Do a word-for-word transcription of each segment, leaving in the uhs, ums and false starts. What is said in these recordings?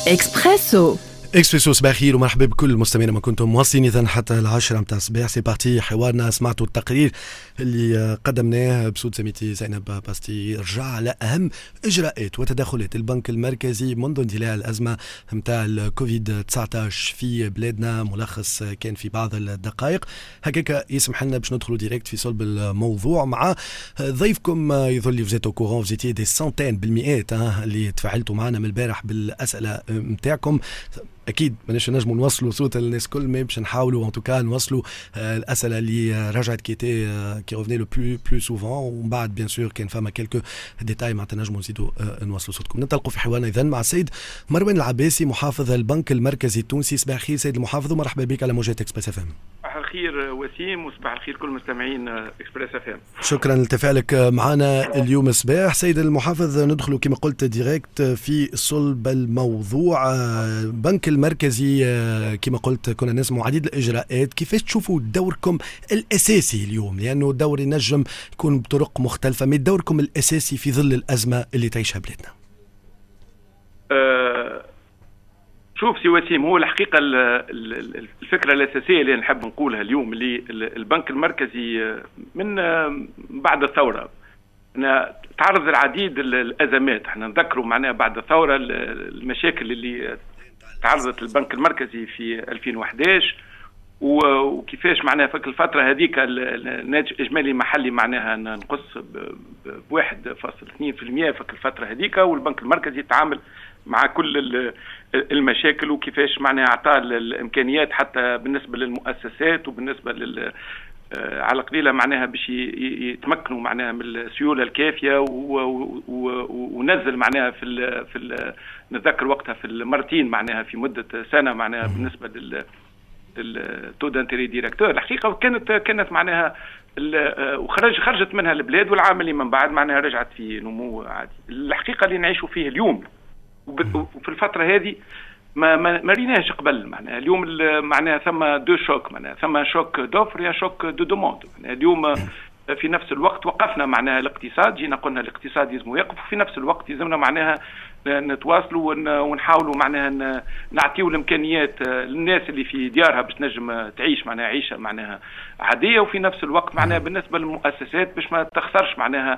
إكسبريسو اكسبريسو صباح الخير ومرحبا بكل المستمعين ما كنتم مواصلين اذا حتى العشرة متاع الصباح. سي بارتي حوارنا. سمعتوا التقرير اللي قدمناه بصوت زميلتي زينب باستي. رجع على اهم اجراءات وتدخلات البنك المركزي منذ اندلاع الازمه متاع الكوفيد تسعة عشر في بلادنا. ملخص كان في بعض الدقائق هكاك يسمح لنا باش ندخلوا ديريكت في صلب الموضوع مع ضيفكم. يظل فزيتو كورون فزيتي دي سنتين بالمئات اللي تفاعلتوا معنا من البارح بالاسئله متاعكم. اكيد ماناش نجموا نوصلوا صوت الناس كل ما باش نحاولوا ان توكا نوصلوا الاسئله اللي رجعت كي تي كي ريفني لو بلو بلو سوفون. ومن بعد بيان سور كان فما كيلكو ديتاي مع نجموا نزيدوا نوصلوا صوتكم. ننطلقوا في حوارنا اذا مع السيد مروان العباسي محافظ البنك المركزي التونسي. صباح الخير سيد المحافظ ومرحبا بك على موجات اكسبريس اف ام. صباح الخير وسيم وصباح الخير كل مستمعين اكسبريس اف ام. شكرا لتفاعلك معنا اليوم الصباح سيد المحافظ. ندخلوا كما قلت ديريكت في صلب الموضوع. بنك المركزي كما قلت كنا نسمع عديد الاجراءات. كيفاش تشوفوا دوركم الاساسي اليوم؟ لانه دور ينجم يكون بطرق مختلفه، من دوركم الاساسي في ظل الازمه اللي تعيشها بلادنا؟ أه شوف سي وسيم، هو الحقيقه الفكره الاساسيه اللي نحب نقولها اليوم اللي البنك المركزي من بعد الثوره تعرض العديد الازمات. احنا نذكروا معناها بعد الثوره المشاكل اللي تعرضت البنك المركزي في ألفين وأحد عشر وكيفاش معناها في الفتره هذيك الناتج الاجمالي المحلي معناها نقص ب واحد فاصلة اثنين بالمئة في الفتره هذيك، والبنك المركزي تعامل مع كل المشاكل وكيفاش معناها اعطى الامكانيات حتى بالنسبه للمؤسسات وبالنسبه لل على قليله معناها باش يتمكنوا معناها من السيوله الكافيه ونزل معناها في ال في ال نتذكر وقتها في المرتين معناها في مده سنه معناها بالنسبه لل التو دانتيري ديريكتور. الحقيقه كانت كانت معناها وخرج خرجت منها البلاد، والعام اللي من بعد معناها رجعت في نمو عادي. الحقيقه اللي نعيشوا فيه اليوم وفي الفتره هذه ما ما ريناش قبل. معناها اليوم معناها ثم دو شوك، معناها ثم شوك دوفر يا شوك دو دوموند. اليوم في نفس الوقت وقفنا معناها الاقتصاد، جينا قلنا الاقتصاد لازم يوقف، وفي نفس الوقت لازمنا معناها نتواصلوا ونحاولوا معناها نعطيوا الامكانيات للناس اللي في ديارها باش تنجم تعيش معناها عيشه معناها عاديه، وفي نفس الوقت معناها بالنسبه للمؤسسات باش ما تخسرش معناها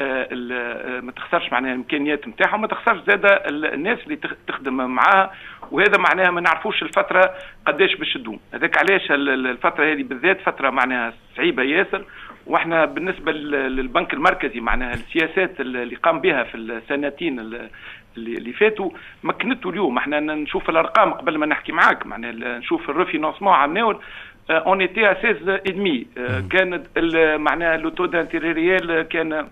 ما تخسرش معناها الامكانيات نتاعها، وما تخسرش زاده الناس اللي تخدم معاها. وهذا معناها ما نعرفوش الفتره قداش باش تدوم. هذاك علاش الفتره هذه بالذات فتره معناها صعيبه ياسر. واحنا بالنسبه للبنك المركزي معناها السياسات اللي قام بها في السنتين اللي فاتوا مكنته. اليوم احنا نشوف الارقام قبل ما نحكي معاك معناها نشوف الريفينانسمون عملناه اون ايتي ا ستة ادمي. كان معناها لو تو دانتيري ريال كان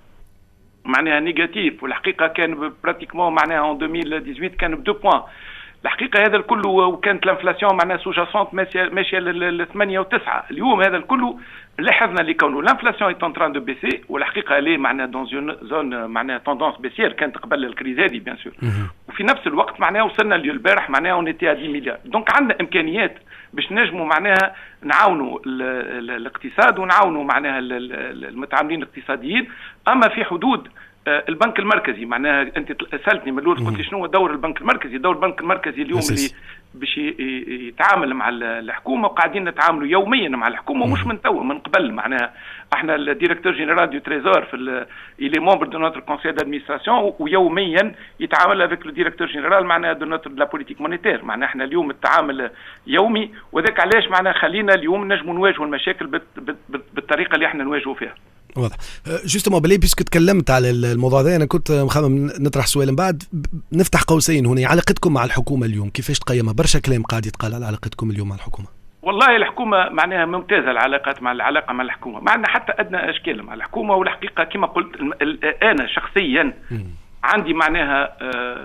معناها نيجاتيف، والحقيقه كان براتيكمون معناها اون ألفين وثمانية عشر كان ب اثنين بوان. الحقيقه هذا الكل وكانت الانفلاسيون معناها سوجاسونت ماشيه ل ثمانية وتسعة. اليوم هذا الكل لاحظنا اللي كونه الانفلاسيون اي تران دو بيسي، والحقيقه ليه معناها دون زون معناها توندونس بيسير كانت قبل الكريز هذه بيان سور. وفي نفس الوقت معناها وصلنا البارح معناها اون ايتي عشرة مليار. دونك عندنا امكانيات باش نجموا معناها نعاونوا الاقتصاد ونعاونوا معناها المتعاملين الاقتصاديين. اما في حدود البنك المركزي معناها انت سالتني من الاول قلت شنو دور البنك المركزي. دور البنك المركزي اليوم اللي باش يتعامل مع الحكومه، وقاعدين نتعاملوا يوميا مع الحكومه مش من تو من قبل. معناها احنا الديريكتور جينيرال دو تريزور في اللي ممبر دو نوتر كونسيل دادمينستراسيون، ويوميا يتعامل افيك لو ديريكتور جينيرال معناها دو نوتر لا بوليتيك مونيتير. معناها احنا اليوم التعامل يومي، وذاك علاش معناها خلينا اليوم نجموا نواجهوا المشاكل بالطريقه اللي احنا نواجهوا فيها. واضح. جوستومون بلي بيسك تكلمت على الموضوع ده، انا كنت مخمم نطرح سؤال من بعد. نفتح قوسين هنا، علاقتكم مع الحكومه اليوم كيفاش تقيمها؟ برشا كلام قاعد يتقال على علاقتكم اليوم مع الحكومه. والله الحكومه معناها ممتازه العلاقات مع العلاقه مع الحكومه، ما عندنا حتى ادنى اشكال مع الحكومه. والحقيقه كما قلت انا شخصيا عندي معناها آه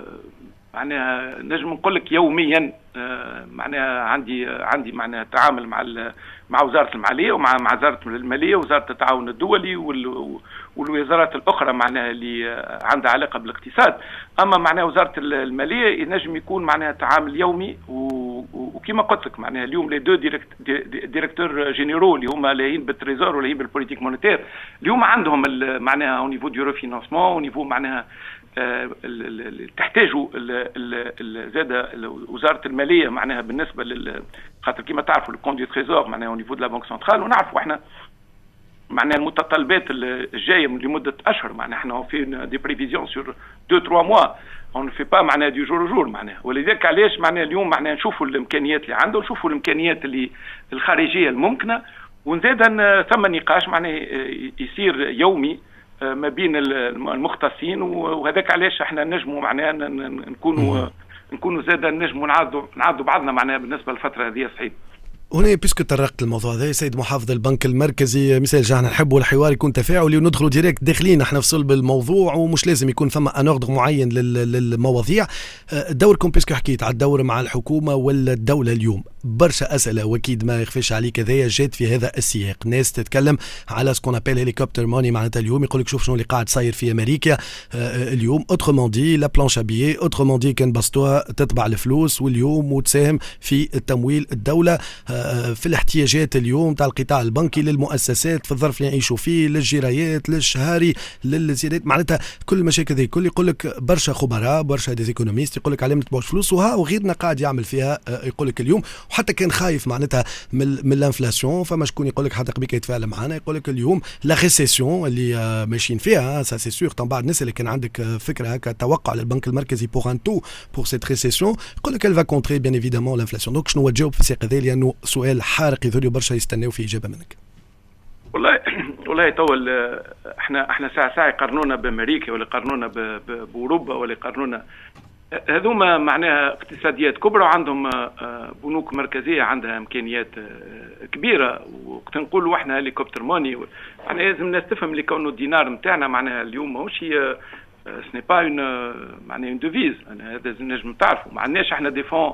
معناها نجم نقول لك يوميا آه معناها عندي عندي معناها تعامل مع مع وزاره الماليه ومع مع وزاره الماليه ووزاره التعاون الدولي والوزارات الاخرى معناها اللي عندها علاقه بالاقتصاد. اما معناها وزاره الماليه ينجم يكون معناها تعامل يومي، وكما قلت لك معناها اليوم لي دو ديريكتور جينيرو اللي هما لاهين بالتريزور ولاهين بالبوليتيك مونيتير اليوم عندهم معناها او نيفو دو ريفينانسمون او نيفو معناها تحتاجوا زاد وزاره الماليه معناها بالنسبه لل خاطر كيما تعرفوا الكون دو تريزور معناها او نيفو دو لا بنك سنترال، ونعرفوا احنا معناها المتطلبات الجايه لمده اشهر، معناها احنا في دي بريفيزيون سور deux trois mois on ne fait pas معناها دي جور جور معناها. ولذلك علاش معناها اليوم معناها نشوفوا الامكانيات اللي عنده، نشوفوا الامكانيات اللي الخارجيه الممكنه، ونزيد ثم نقاش معناها يصير يومي ما بين المختصين، وهذاك علاش احنا نجموا معناها نكونوا نكونوا زاد نجموا نعاودوا نعاودوا بعضنا معناها بالنسبه للفتره هذه صعيب. هنا بيسكو تطرقت الموضوع هذا سيد محافظ البنك المركزي، مثال جا نحبوا الحوار يكون تفاعلي وندخلوا ديريكت داخلين احنا في صلب الموضوع، ومش لازم يكون ثم ان اوردر معين للمواضيع. دوركم بيسكو حكيت على الدور مع الحكومه ولا الدوله اليوم، برشا اسئله واكيد ما يخفيش عليك هذايا جات في هذا السياق. ناس تتكلم على سكون ابيل هيليكوبتر ماني معناتها اليوم، يقول لك شوف شنو اللي قاعد صاير في امريكا اليوم، اوترومون دي لا بلانش ابيي، اوترومون دي كان بسطوها تتبع الفلوس واليوم وتساهم في التمويل الدوله في الاحتياجات اليوم تاع القطاع البنكي للمؤسسات في الظرف اللي يعيشوا فيه، للجرايات للشهاري للزيادات، معناتها كل المشاكل ذي كل يقول لك برشا خبراء برشا ديزيكونوميست يقول لك على ما تبعوش فلوس، وها وغيرنا قاعد يعمل فيها يقول لك اليوم. وحتى كان خايف معناتها من, من الانفلاسيون، فما شكون يقول لك حتى قبيك يتفاعل معنا يقول لك اليوم لا ريسيسيون اللي ماشيين فيها سا سي سور. طبعا الناس اللي كان عندك فكره هكا توقع للبنك المركزي بور ان تو بور سيت ريسيسيون يقول لك الفا كونتري بيان ايفيدامون لانفلاسيون. دونك شنو تجاوب في السياق هذا لانه سؤال حارق يذول برشا يستناو في اجابه منك؟ والله والله طول احنا احنا ساعه ساعه يقارنونا بامريكا ولا يقارنونا باوروبا ولا يقارنونا، هذوما معناها اقتصاديات كبرى وعندهم بنوك مركزيه عندها امكانيات كبيره. وقت نقولوا احنا هليكوبتر ماني يعني لازم الناس تفهم اللي كونه الدينار نتاعنا معناها اليوم ماهوش هي سني با اون معناها اون ديفيز، هذا نجم تعرفوا. ما عندناش احنا ديفون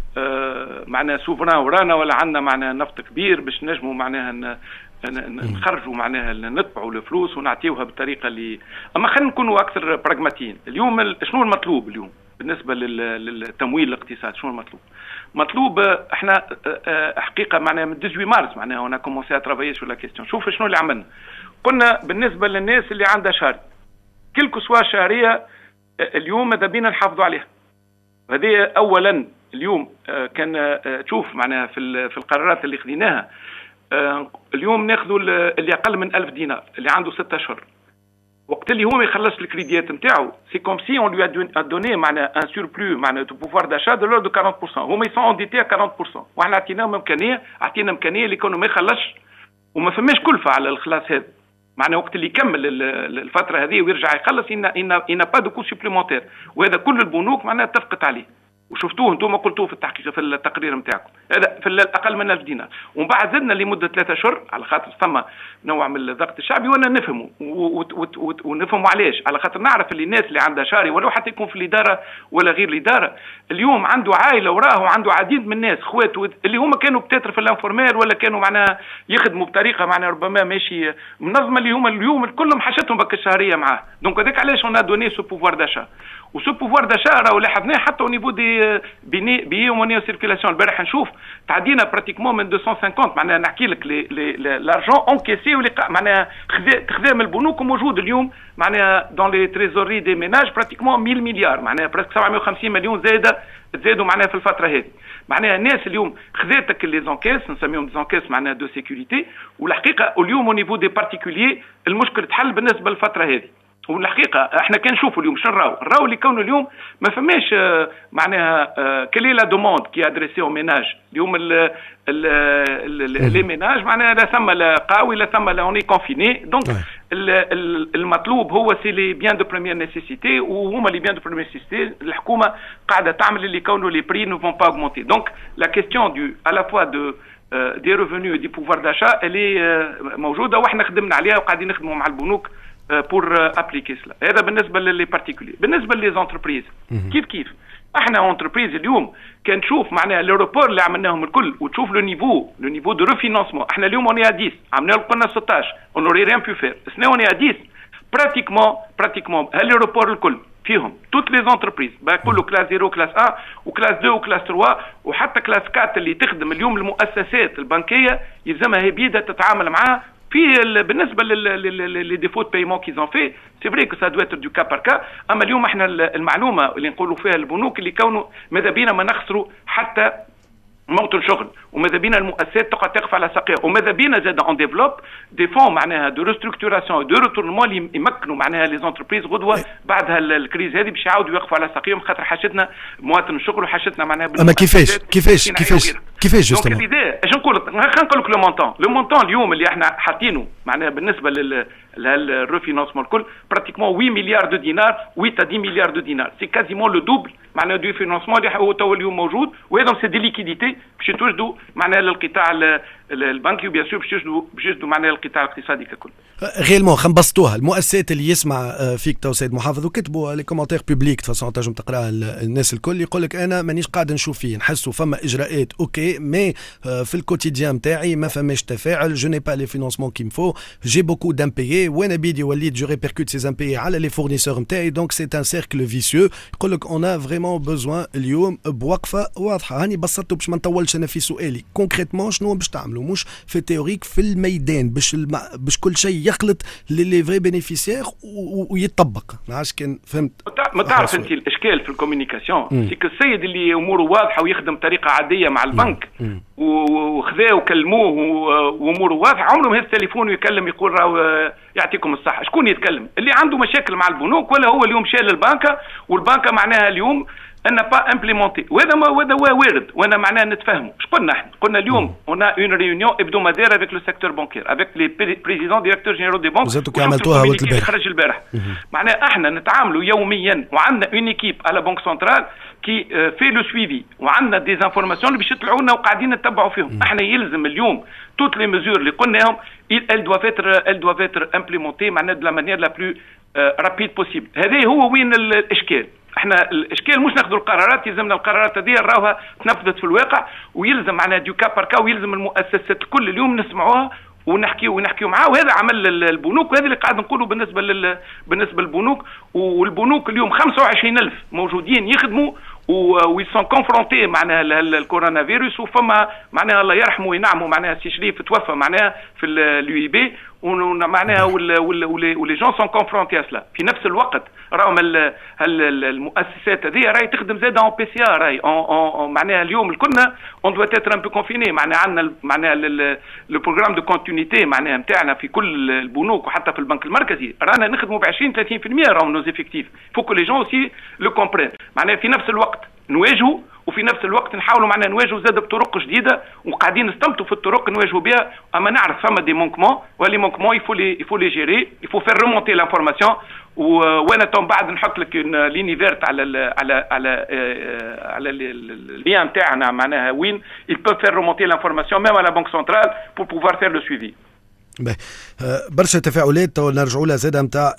معناها سوفران ورانا ولا عندنا معناها نفط كبير باش نجموا معناها نخرجوا معناها نطبعوا الفلوس ونعطيوها بالطريقه اللي. اما خلينا نكونوا اكثر براغماتيين. اليوم شنو المطلوب اليوم بالنسبه للتمويل الاقتصاد؟ شنو المطلوب؟ مطلوب احنا حقيقه معناها من ثمانية عشر مارس معناها انا كومونسي ا ترافايي سور لا كيستيون. شوف شنو اللي عملنا. قلنا بالنسبه للناس اللي عندها شهري كل سوا شهريه اليوم ماذا بينا نحافظوا عليها. هذه اولا. اليوم كان تشوف معناها في في القرارات اللي خذيناها اليوم ناخذوا اللي اقل من ألف دينار اللي عنده ستة اشهر، وقت اللي هو ما يخلص الكريديات نتاعو سي كوم سي اون لو ا دوني معناها ان سوربلو معناها دو بوفوار داشا دو لوردو أربعين بالمئة. هما يسون انديتي أربعين بالمئة واحنا عطيناهم امكانيه عطينا امكانيه اللي كانوا ما يخلصش وما فماش كلفه على الخلاص هذا. معناها وقت اللي يكمل الفتره هذه ويرجع يخلص ان ان با دو كو سوبليمونتير، وهذا كل البنوك معناها اتفقت عليه وشفتوه انتم قلتوه في التحقيق في التقرير نتاعكم. هذا في الاقل من ألف دينار. ومن بعد زدنا لمده ثلاثة اشهر على خاطر ثم نوع من الضغط الشعبي وانا نفهمه ونفهموا علاش. على خاطر نعرف اللي الناس اللي عندها شاري ولو حتى يكون في الاداره ولا غير الاداره اليوم عنده عائله وراه وعنده عديد من الناس خوات اللي هما كانوا بتاتر في الانفورمير ولا كانوا معناها يخدموا بطريقه معناها ربما ماشي منظمه اللي هما اليوم كلهم حشتهم بك الشهريه معاه. دونك هذاك علاش اون دوني سو بوفوار داشا. وسو بوفوار داشا راهو لاحظناه حتى او نيفو دي بيني بيي وموني سيركيلاسيون. البارح نشوف تعدينا براتيكمون من مئتين وخمسين معناها نحكي لك لارجون اونكيسي واللي معناها خذا من البنوك موجود اليوم معناها دون لي تريزوري دي ميناج براتيكمون مئة مليار معناها بريسك سبعمائة وخمسين مليون زايده زادوا معناها في الفتره هذه. معناها الناس اليوم خذاتك لي زونكيس نسميهم زونكيس معناها دو سيكوريتي. والحقيقه اليوم او نيفو دي بارتيكوليي المشكل تحل بالنسبه للفتره هذه. والحقيقه احنا كان نشوفوا اليوم شنو نراو نراو اللي كونه اليوم ما فماش معناها كلي لا دوموند كي ادريسي او ميناج اليوم لي ميناج معناها لا ثم لا قاوي لا ثم لا اوني كونفيني. دونك المطلوب هو سي لي بيان دو بريمير نيسيسيتي وهما لي بيان دو بريمير نيسيسيتي. الحكومه قاعده تعمل اللي كونه لي بري نو فون با اوغمونتي. دونك لا كيستيون دو على فوا دو دي ريفوني دي بوفوار داشا اللي موجوده واحنا خدمنا عليها وقاعدين نخدموا مع البنوك بور ابليكي سلا. هذا بالنسبه للي بارتيكولي. بالنسبه لي زونتربريز كيف كيف احنا اونتربريز اليوم كان تشوف معناها لوروبور اللي عملناهم الكل وتشوف لو نيفو لو نيفو دو ريفينانسمون. احنا اليوم اوني عشرة عملنا قلنا ستة عشر اون اوري ريان بو فير سني اوني عشرة براتيكمون براتيكمون هاللوروبور الكل فيهم توت لي زونتربريز كله كلاس صفر كلاس واحد وكلاس اثنين وكلاس ثلاثة وحتى كلاس أربعة اللي تخدم اليوم المؤسسات البنكيه يلزمها هي بيدها تتعامل معها في بالنسبه لي ديفو دو بايمون كيزون في سي فري كو سا دو اتر دو كا بار كا. اما اليوم احنا المعلومه اللي نقولوا فيها البنوك اللي كونوا ماذا بينا ما نخسروا حتى موطن شغل، وماذا بينا المؤسسات تقعد تقف على ساقيها، وماذا بينا زاد اون ديفلوب دي فون معناها دو ريستركتوراسيون دو ريتورنمون اللي يمكنوا معناها لي زونتربريز غدوه بعد الكريز هذه باش يعاودوا يوقفوا على ساقيهم، خاطر حاجتنا مواطن الشغل وحاجتنا معناها. اما كيفاش كيفاش كيفاش كيفاش جوستومون اش نقول لك؟ خلينا نقول لك لو مونطون لو مونطون اليوم اللي احنا حاطينه معناها بالنسبه لل للريفينانسمون الكل براتيكمون ثمانية مليار دو دينار، ثمانية à dix مليار دو دينار، سي كازيمون لو دوبل معناها دو فينانسمون اللي هو تو اليوم موجود، وهذا سي دي ليكيديتي باش يتوجدوا معناها للقطاع البنكي وبيان سور باش يوجدوا باش يوجدوا معناها القطاع الاقتصادي ككل. غيرمون خلينا نبسطوها، المؤسسات اللي يسمع فيك تو سيد محافظ وكتبوا لي كومونتير بوبليك تفاصيل تنجم تقراها الناس الكل، يقول لك انا مانيش قاعد نشوف فيه، نحسوا فما اجراءات اوكي مي في الكوتيديان نتاعي ما فماش تفاعل، جو ني با لي فينانسمون كيم فو، جي بوكو دامبيي وانا بيدي وليت جو ريبيركوت سي امبيي على لي فورنيسور نتاعي، دونك سي ان سيركل فيسيو. يقول لك اون فريمون بوزوان اليوم بوقفه واضحه. هاني بسطته باش ما نطولش انا في سؤالي، كونكريتمون شنو باش تعملوا؟ مش في تيوريك في الميدان باش الم... باش كل شيء يخلط لي فري بينيفيسيير ويطبق. ما عادش كان فهمت. ما تعرف انت الاشكال في الكوميونيكاسيون سيك السيد اللي اموره واضحه ويخدم بطريقه عاديه مع البنك وخذاه وكلموه واموره واضحه، عمره ما هز التليفون ويكلم يقول راهو يعطيكم الصحه. شكون يتكلم؟ اللي عنده مشاكل مع البنوك، ولا هو اليوم شال البنكه والبنكه معناها اليوم ان با امبليمونتي، وهذا ما وهذا وارد وانا معناها نتفاهموا. اش قلنا احنا؟ قلنا اليوم on a une réunion hebdomadaire avec le secteur bancaire avec les présidents directeurs généraux des banques. زاتو عملتوها ولد البارح. خرج البارح. معناها احنا نتعاملوا يوميا وعندنا اون ايكيب على بنك سنترال كي في لو سويفي، وعندنا دي انفورماسيون اللي باش يطلعوا لنا وقاعدين نتبعوا فيهم. احنا يلزم اليوم توت لي ميزور اللي قلناهم elles doivent être elles doivent être implémentées معناها de la manière la plus rapide possible. هذا هو وين الاشكال. احنا الاشكال مش ناخذوا القرارات، يلزمنا القرارات هذه نراوها تنفذت في الواقع، ويلزم معنا دو كا بار كا، ويلزم المؤسسات الكل اليوم نسمعوها ونحكيو ونحكيو معاه. وهذا عمل البنوك، وهذا اللي قاعد نقوله بالنسبه لل بالنسبه للبنوك. والبنوك اليوم خمسة وعشرين ألف موجودين يخدموا ويسون كونفرونتي معناها الكورونا فيروس، وفما معناها الله يرحمه وينعمه معناها سي شريف توفى معناها في اليو اي بي، ومعناها ولي جون سون كونفرونتي اسلا. في نفس الوقت راهم المؤسسات هذه راهي تخدم زاده اون بي سي ار، راهي معناها اليوم الكلنا اون دو تيتر ان بو كونفيني. معناها عندنا معناها لو بروغرام دو كونتينيتي معناها نتاعنا في كل البنوك وحتى في البنك المركزي رانا نخدموا ب عشرين ثلاثين بالمئة راهم نوز افكتيف. فوكو لي جون اوسي لو كومبرين. معناها في نفس الوقت نواجهوا وفي نفس الوقت نحاولوا معنا نواجهوا زاد بطرق جديده، وقاعدين نستمتوا في الطرق نواجهوا بها. اما نعرف فما دي مونكمون، ولي مونكمون يفو لي يفو لي جيري، يفو فير ريمونتي لانفورماسيون. وانا توم بعد نحط لك ليني فيرت على ال على على على اللين تاعنا معناها وين il peut faire remonter l'information même à la banque centrale pour pouvoir faire le suivi. برشا تفاعلات نرجعوا لها زاده نتاع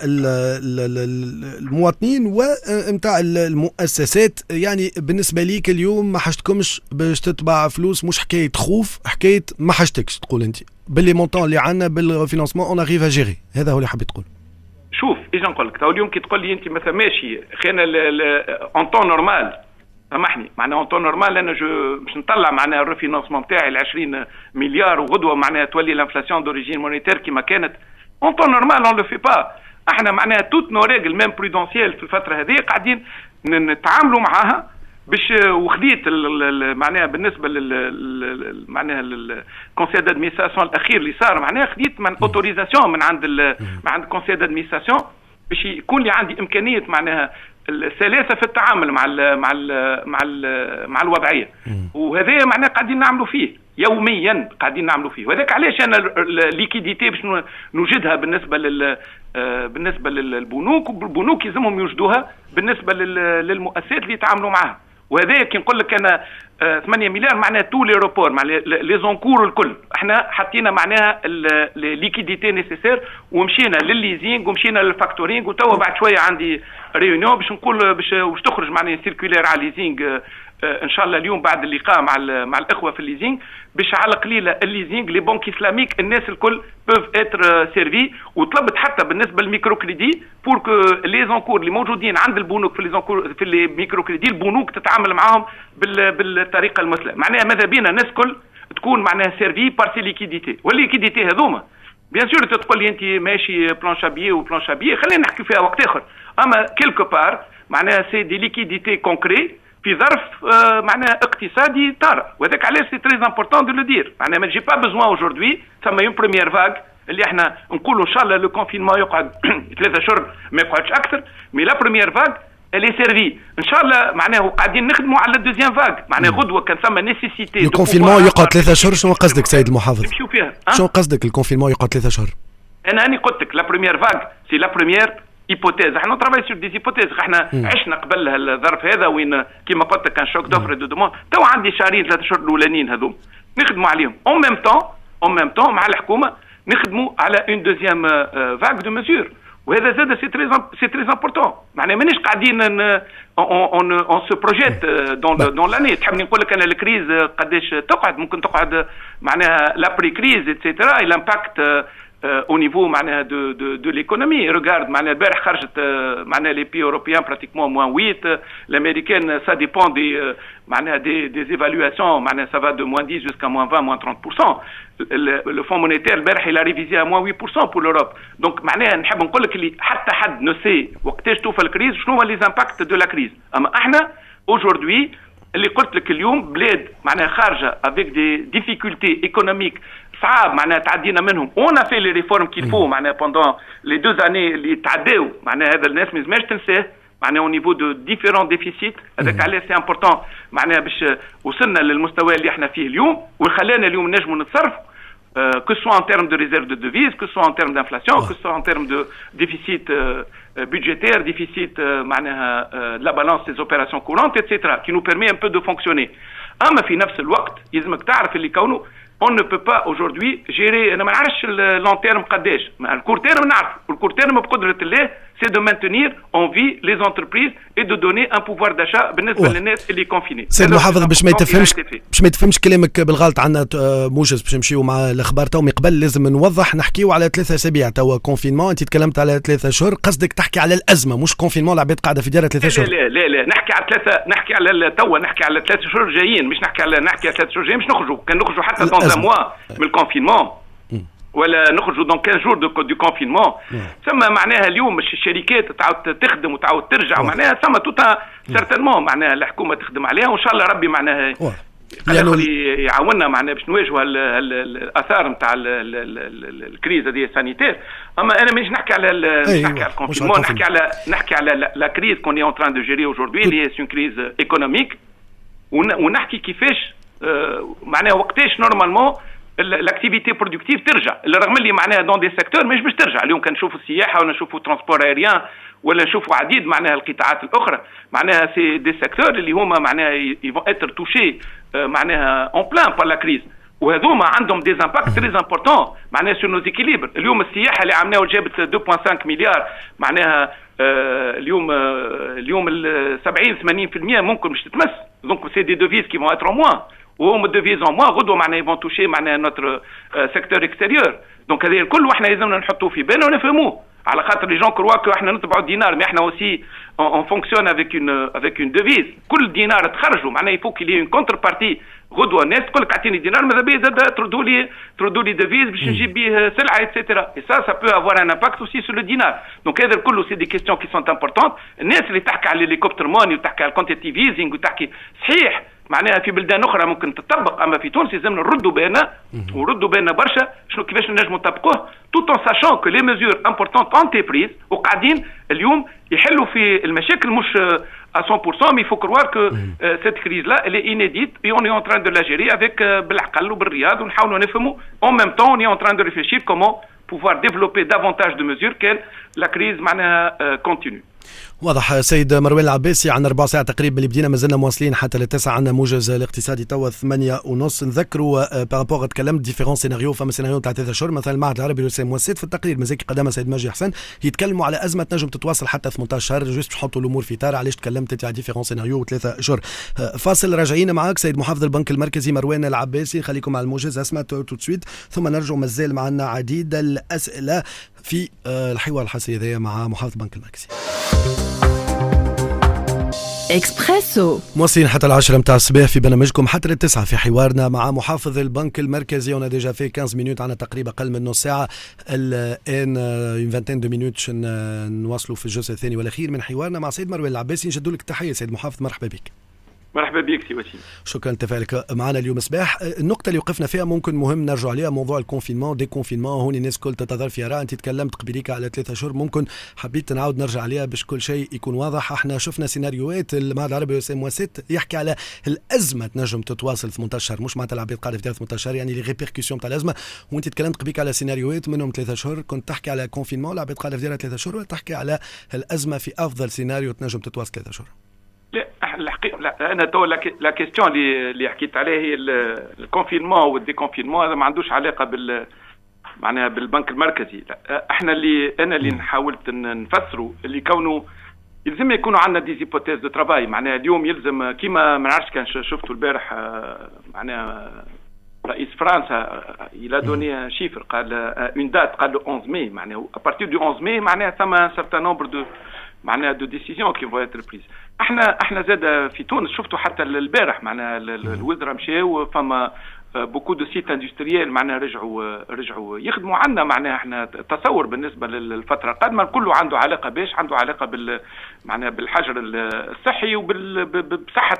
المواطنين ونتاع المؤسسات. يعني بالنسبه ليك اليوم ما حشتكمش باش تتبع فلوس، مش حكايه خوف، حكايه ما حشتكش تقول انت باللي مونطون اللي عندنا بالفينانسمون اون اريف جيري. هذا هو اللي حبيت تقول. شوف ايش نقول لك، تو اليوم كي تقول لي انت مثلا ماشي خلينا اون طون نورمال، سامحني معناها اون طون نورمال انا جو باش نطلع معناها الريفينانسمون تاعي ل عشرين مليار وغدوه معناها تولي الانفلاسيون دوريجين مونيتير كيما كانت. اون طون نورمال اون لو في با. احنا معناها توت نو ريغل ميم برودونسيال في الفتره هذه قاعدين نتعاملوا معاها باش وخذيت معناها بالنسبه لل معناها الكونسيل دادمينستراسيون الاخير اللي صار معناها خذيت من اوتوريزاسيون من عند من عند الكونسيل دادمينستراسيون باش يكون لي عندي امكانيه معناها السلاسه في التعامل مع ال مع ال مع ال مع الوضعيه. وهذا معناه قاعدين نعملوا فيه يوميا، قاعدين نعملوا فيه. وهذاك علاش انا الليكيديتي باش نوجدها بالنسبه لل بالنسبه للبنوك، والبنوك يلزمهم يوجدوها بالنسبه للمؤسسات اللي يتعاملوا معها. وهذا كي نقول لك انا ثمانية مليار معناها تو لي روبور مع لي زونكور الكل، احنا حطينا معناها الليكيديتي نيسيسير ومشينا للليزينغ ومشينا للفاكتورينغ. وتوا بعد شويه عندي ريونيون باش نقول باش باش تخرج معناها سيركولير على الليزينغ ان شاء الله اليوم بعد اللقاء مع مع الاخوه في الليزينغ، باش على قليله الليزينغ لي بنك اسلاميك الناس الكل بوف اتر سيرفي. وطلبت حتى بالنسبه للميكرو كريدي بور كو لي زونكور اللي موجودين عند البنوك في لي زونكور في لي ميكرو كريدي البنوك تتعامل معاهم بال بالطريقه المثلى. معناها ماذا بينا الناس كل تكون معناها سيرفي بار سي ليكيديتي. والليكيديتي هذوما بيان سور تقول لي انت ماشي بلان شابيي وبلان شابيي، خلينا نحكي فيها وقت اخر. اما كيلكو بار معناها سي دي ليكيديتي كونكري في ظرف آه معناها اقتصادي طارئ، وهذاك علاش سي تري امبورطون دو لو دير. معناها ما نجي با بوزوان اوجوردي ثم اون بروميير فاغ اللي احنا نقولوا ان شاء الله لو كونفينمون يقعد ثلاثة اشهر ما يقعدش اكثر، مي لا بروميير فاغ اللي سيرفي ان شاء الله. معناه قاعدين نخدموا على الدوزيام فاغ، معناه غدوه كان ثم نيسيسيتي الكونفينمون يقعد ثلاثة اشهر. شنو قصدك سيد المحافظ؟ نمشيو فيها. شنو قصدك الكونفينمون يقعد ثلاثة اشهر؟ انا راني قلت لك لا بروميير فاغ سي لا بروميير ايبوتيز. احنا نترافاي سور دي ايبوتيز، احنا مم. عشنا قبل الظرف هذا وين كيما قلت لك كان شوك دوفر دو دومون. تو عندي شهرين ثلاثة اشهر الاولانيين هذوم نخدموا عليهم اون ميم طون اون ميم طون مع الحكومه نخدموا على اون دوزيام فاغ دو ميزور. وهذا زاد سي تري سي تري امبورطون. معناها مانيش قاعدين اون اون سو بروجيت دون دون لاني. تحبني نقول لك انا الكريز قداش تقعد، ممكن تقعد معناها لابري كريز اتسيتيرا الامباكت au niveau de, de, de l'économie. Regarde, البارح خرجت معناها les pays européens pratiquement moins huit, l'américaine ça dépend des, des, des évaluations, ça va de moins dix jusqu'à moins vingt, moins trente pour cent. Le, le fonds monétaire البارح il a révisé à moins huit pour cent pour l'Europe. Donc معناها نحب نقول لك اللي حتى حد نسي وقتاش توفى الكريز شنو هو les impacts de la crise. أما احنا aujourd'hui اللي قلت لك اليوم بلاد معناها خارجة avec des difficultés économiques صعاب معناها تعدينا منهم. اون في لي ريفورم كيل فو معناها بوندون لي دو اني اللي تعداو. معناها هذا الناس ما لازمش تنساه معناها او نيفو دو ديفيرون ديفيسيت. هذاك علاش سي امبورطون معناها باش وصلنا للمستوى اللي احنا فيه اليوم وخلانا اليوم نجموا نتصرفوا que ce soit en termes de réserve de devises, que ce soit en termes d'inflation, que ce soit en termes de déficit euh, budgétaire, déficit euh, euh, de la balance des opérations courantes, et cetera, qui nous permet un peu de fonctionner. أما في نفس الوقت يلزمك تعرف اللي كونه on ne peut pas aujourd'hui gérer. انا ما نعرفش اللون تيرم قداش، الكور تيرم نعرف، والكور تيرم بقدرة الله c'est de maintenir en vie les entreprises et de donner un pouvoir d'achat بالنسبة للناس اللي كونفيني. سيد المحافظ باش ما يتفهمش باش ما يتفهمش كلامك بالغلط عنا موجز باش نمشيو مع الاخبار تو من قبل لازم نوضح نحكيو على ثلاثة اسابيع تو كونفينمون. انت تكلمت على ثلاثة اشهر، قصدك تحكي على الازمه مش كونفينمون العباد قاعده في ديارها ثلاثة اشهر. لا لا لا نحكي على ثلاثه نحكي على تو نحكي على ثلاثة اشهر جايين، مش نحكي على نحكي على ثلاثة اشهر جايين. مش نخرجوا كان نخرجوا حتى دون موا من الكونفينمون ولا نخرجوا دون خمسة جور دو دو كونفينمون. ثم معناها اليوم الشركات تعاود تخدم وتعاود ترجع معناها ثم توتا سيرتينمون معناها الحكومه تخدم عليها وان شاء الله ربي معناها يعني يعاوننا معناها باش نواجهوا الاثار نتاع الكريز هذه السانيتير. اما انا مانيش نحكي على نحكي على الكونفينمون، نحكي على نحكي على لا كريز كون اي اون تران دو جيري اaujourd'hui اللي هي سون كريز ايكونوميك، ونحكي كيفاش معناها وقتاش نورمالمون الاكتيفيتي برودكتيف ترجع. رغم اللي معناها دون دي سيكتور مش باش ترجع. اليوم كنشوفوا السياحه ولا نشوفوا ترانسبور ايريان ولا نشوفوا عديد معناها القطاعات الاخرى معناها سي دي سيكتور اللي هما معناها يفون اتر توشي معناها اون بلان بار لا كريز، وهذوما عندهم دي امباكت تري امبورطون معناها سور نو زيكيليبر. اليوم السياحه اللي عملناها وجابت اثنين فاصلة خمسة مليار معناها آه اليوم آه اليوم سبعين ثمانين بالمئة ممكن مش تتمس. دونك سي دي دوفيز كي فون اتر موان وهم دوفيز ان موان غدوه معناها يفون توشي معناها نوتر سيكتور اكستيريور. دونك هذا الكل واحنا لازمنا نحطوه في بالنا ونفهموه على خاطر لي جون كروا كو احنا نتبعوا الدينار، مي احنا اوسي اون فونكسيون افيك اون افيك اون دوفيز. كل دينار تخرجوا معناها يفو كي لي اون كونتر بارتي غدوه الناس تقول لك اعطيني دينار ماذا بيا زاد تردوا لي تردوا لي دوفيز باش نجيب به سلعه اتسيتيرا. اي سا سا بو افوار ان امباكت اوسي سور لو دينار. دونك هذا كله سي دي كيستيون كي سون امبورطونت. الناس اللي تحكي على الهليكوبتر موني وتحكي على الكونتيتيفيزينغ وتحكي صحيح معناها في بلدان اخرى ممكن تطبق، اما في تونس لازم نردوا بالنا ونردوا بالنا برشا شنو كيفاش نجموا نطبقوه tout en sachant que les mesures importantes ont été prises وقاعدين اليوم يحلوا في المشاكل مش à cent pour cent. mais il faut croire que euh, cette crise là elle est inédite et on est en train de la gérer avec euh, بالعقل وبالرياض ونحاولوا نفهموا. en même temps on est en train de réfléchir comment pouvoir développer davantage de mesures qu'elle la crise معناها euh, continue. واضح. سيد مروان العباسي، عن أربع ساعات تقريبا اللي بدينا مازلنا مواصلين حتى للتسعة. عندنا موجز الاقتصادي توا ثمانية ونص. نذكروا بارابور تكلمت ديفيرون سيناريو. فما سيناريو تاع ثلاثة اشهر مثلا المعهد العربي للمؤسسات في التقرير مزيك قدامها سيد ماجي حسن يتكلموا على ازمه نجم تتواصل حتى ثمانية عشر شهر. جوست باش نحطوا الامور في اطار علاش تكلمت على ديفيرون سيناريو وثلاثة اشهر. فاصل راجعين معاك سيد محافظ البنك المركزي مروان العباسي. خليكم على الموجز اسمع تو سويت ثم نرجع. مازال معنا عديد الاسئله في الحوار الحصري هذا مع محافظ البنك المركزي. إكسبريسو موصلين حتى العشرة متاع الصباح في برنامجكم حتى للتسعة في حوارنا مع محافظ البنك المركزي. ونا ديجا في خمسطاش مينوت، عنا تقريبا أقل من نص ساعة الآن اون فانتين دو مينوت باش نواصلوا في الجزء الثاني والأخير من حوارنا مع سيد مروان العباسي. نجدوا لك التحية سيد محافظ، مرحبا بك. مرحبا بك سي وسيم، شكرا لتفاعلك معنا اليوم صباح. النقطة اللي وقفنا فيها ممكن مهم نرجع عليها، موضوع الكونفينمون دي كونفينمون. هون الناس كل تتظاهر في آراء، أنت تكلمت قبليك على ثلاثة أشهر، ممكن حبيت نعاود نرجع عليها باش كل شيء يكون واضح. احنا شفنا سيناريوهات المعهد العربي وسام وست يحكي على الأزمة تنجم تتواصل ثمانية عشر، مش معناتها العباد قاعدة في دار ثمانية عشر، يعني لي ريبيركسيون تاع الأزمة. وأنت تكلمت قبليك على سيناريوهات منهم ثلاثة أشهر، كنت تحكي على كونفينمون العباد قاعدة في دار ثلاثة أشهر، ولا تحكي على الأزمة في أفضل سيناريو تنجم تتواصل ثلاثة أشهر؟ لا الحقيقه لا، انا تو لا كيستيون اللي اللي حكيت عليها هي الكونفينمون والديكونفينمون، هذا ما عندوش علاقه بال معناها بالبنك المركزي. لا احنا اللي انا اللي حاولت نفسره اللي كونه يلزم يكونوا عندنا دي زيبوتيز دو ترافاي. معناها اليوم يلزم كيما ما نعرفش كان شفتوا البارح معناها رئيس فرنسا الى دوني شيفر، قال اون دات، قال له احد عشر ماي، معناها ابارتير دو احد عشر ماي معناها ثم سارتان نومبر دو معناها دو ديسيزيون كي فو اتر بريز. احنا احنا زاد في تونس شفتوا حتى البارح معناها الوزراء مشاو، فما بوكو دو سيت اندستريال معناها رجعوا رجعوا يخدموا عندنا. معناها احنا تصور بالنسبه للفتره القادمه كله عنده علاقه باش عنده علاقه بال معناها بالحجر الصحي وبصحه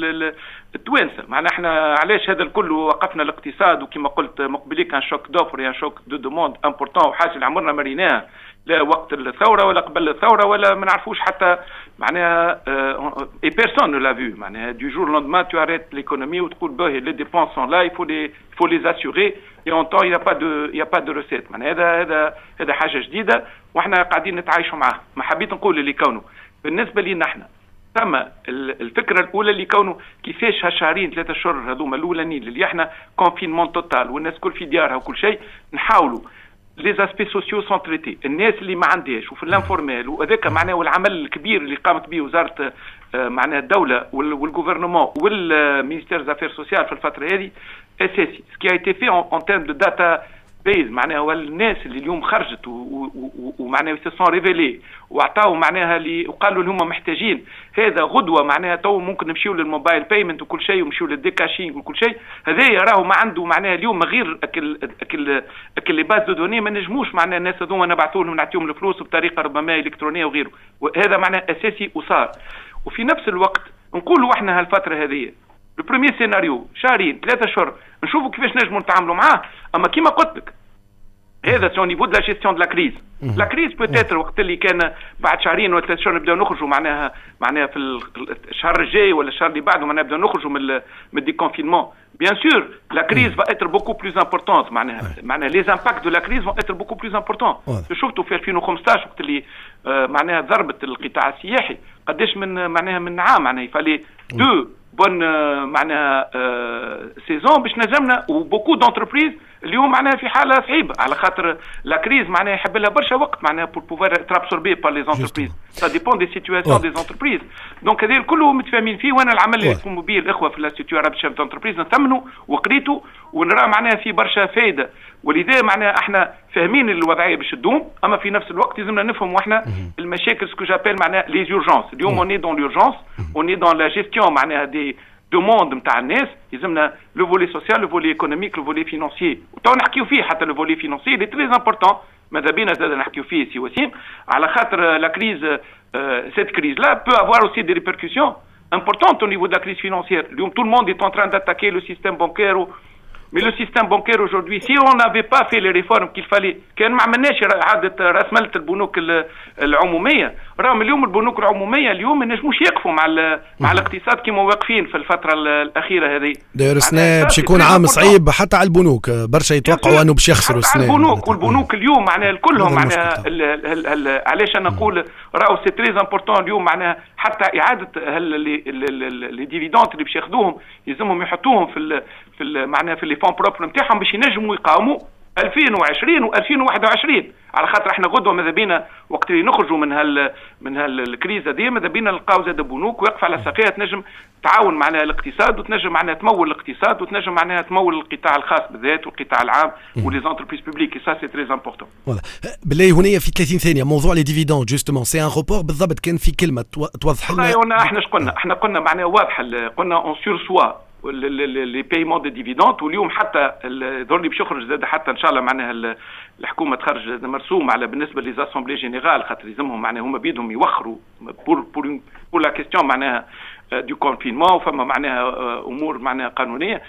التوانسه. معناها احنا علاش هذا الكل وقفنا الاقتصاد، وكما قلت مقبلي كان شوك دوفر يا شوك دو دوموند امبورطون، وحاجه اللي عمرنا ما ريناها لا وقت الثوره ولا قبل الثوره ولا ما نعرفوش حتى معناها اي بيرسون نو لا فيو. معناها دو جور لوندمان تو اريت ليكونومي وتقول باهي لي ديبونس سون لا يفو لي يفو لي اسيوري اي اون طون يا با دو يا با دو ريسيت. معناها هذا هذا هذا حاجه جديده واحنا قاعدين نتعايشوا معها. ما حبيت نقول اللي كونه بالنسبه لينا احنا ثم الفكره الاولى اللي كونه كيفاش هالشهرين ثلاثه اشهر هذوما الاولانيين اللي احنا كونفينمون توتال والناس كل في ديارها وكل شيء، نحاولوا لي اسبي سوسيو سون تريتي. الناس اللي ما عندهاش وفي الانفورمال وهذاك معناه والعمل الكبير اللي قامت به وزاره معناه الدوله والغوفرنمون والمينيستير زافير سوسيال في الفتره هذه اساسي. سكي ايتي في اون تيرم دو داتا بيز، معناها والناس اللي اليوم خرجت ومعناها سي سون ريفيلي وعطاو معناها اللي وقالوا اللي هم محتاجين هذا غدوه. معناها تو ممكن نمشيو للموبايل بايمنت وكل شيء ونمشيو للديكاشينغ وكل شيء. هذا راهو ما عنده معناها اليوم غير اكل اكل اكل لي باز دو دوني. ما نجموش معناها الناس هذوما نبعثوا لهم نعطيهم الفلوس بطريقه ربما الكترونيه وغيره، وهذا معناها اساسي وصار. وفي نفس الوقت نقولوا احنا هالفتره هذه لو بروميير سيناريو شهرين ثلاثة اشهر نشوفوا كيفاش نجموا نتعاملوا معاه. اما كيما قلت لك هذا سو نيفو دو لا جيستيون دو لا كريز. لا كريز بوتيتر وقت اللي كان بعد شهرين ولا ثلاث شهور نبداو نخرجوا معناها معناها في الشهر الجاي ولا الشهر اللي بعده معناها نبداو نخرجوا من من الديكونفينمون. بيان سور لا كريز va être beaucoup plus importante. معناها معناها لي امباكت دو لا كريز vont être beaucoup plus importants. شفتوا في ألفين وخمسطاش وقت اللي معناها ضربت القطاع السياحي قداش من معناها من عام معناها يفالي دو بون معناها سيزون باش نجمنا وبوكو دونتربريز اليوم معناها في حاله صعيبه على خاطر لا كريز معناها يحب لها برشا وقت معناها بور بوفوار ترابسوربي بار لي زونتربريز. سا ديبون دي سيتواسيون دي زونتربريز. دونك هذا الكل متفاهمين فيه. وانا العمل اللي يقوموا به الاخوه في الانستيتيو عربي شيف دونتربريز نثمنوا وقريته ونرى معناها في برشا فايده. ولذا معناها احنا فاهمين الوضعيه باش تدوم، اما في نفس الوقت لازمنا نفهموا احنا المشاكل سكو جابيل معناها لي اورجونس. اليوم اوني دون لورجونس اوني دون لا جيستيون معناها دي دوموند نتاع الناس. يلزمنا لو فولي سوسيال لو فولي ايكونوميك لو فولي فينانسيي، وتو نحكيو فيه حتى لو فولي فينانسيي اللي تري امبورطون. ماذا بينا زاد نحكيو فيه سي وسيم على خاطر لا كريز سيت كريز لا بو افوار اوسي دي ريبركسيون امبورطونت au niveau de la crise financière. اليوم tout le monde est en train d'attaquer le système bancaire. Mais le système bancaire aujourd'hui, si on n'avait pas fait les réformes qu'il fallait, كان ما عملناش عادة راس مالة البنوك العمومية. راهم اليوم البنوك العمومية اليوم ما نجموش يقفوا مع مع الاقتصاد كما واقفين في الفترة الأخيرة هذه. داير السنة باش يكون عام صعيب حتى على البنوك، برشا يتوقعوا أنه باش يخسروا السنة. البنوك والبنوك اليوم معناها كلهم معناها علاش أنا نقول راهو سي تري امبورطون اليوم معناها حتى إعادة لي ديفيدونت اللي باش ياخذوهم يلزمهم يحطوهم في في معناها في لي فون بروبر نتاعهم باش ينجموا يقاوموا ألفين وعشرين وألفين وواحد وعشرين، على خاطر احنا غدوه ماذا بينا وقت اللي نخرجوا من هال من هالكريزه دي ماذا بينا نلقاو زاد بنوك واقفه على ساقيها تنجم تعاون معناها الاقتصاد وتنجم معناها تمول الاقتصاد وتنجم معناها تمول القطاع الخاص بالذات والقطاع العام ولي زونتربريز بوبليك. سا سي تري امبورطون. فوالا بالله هنا في ثلاثين ثانيه موضوع لي ديفيدون جوستومون سي ان روبور بالضبط. كان في كلمه توضح لنا. والله احنا اش قلنا احنا قلنا معناها واضحه قلنا اون سور سوا لي بايمون دي ديفيدونت. واليوم حتى ظهر لي باش يخرج زاد حتى ان شاء الله معناها الحكومه تخرج مرسوم على بالنسبه لي زاسامبلي جينيرال خاطر يلزمهم معناها هما بيدهم يوخروا بور بور بور لا كيستيون معناها دو كونفينمون وفما معناها امور معناها قانونيه.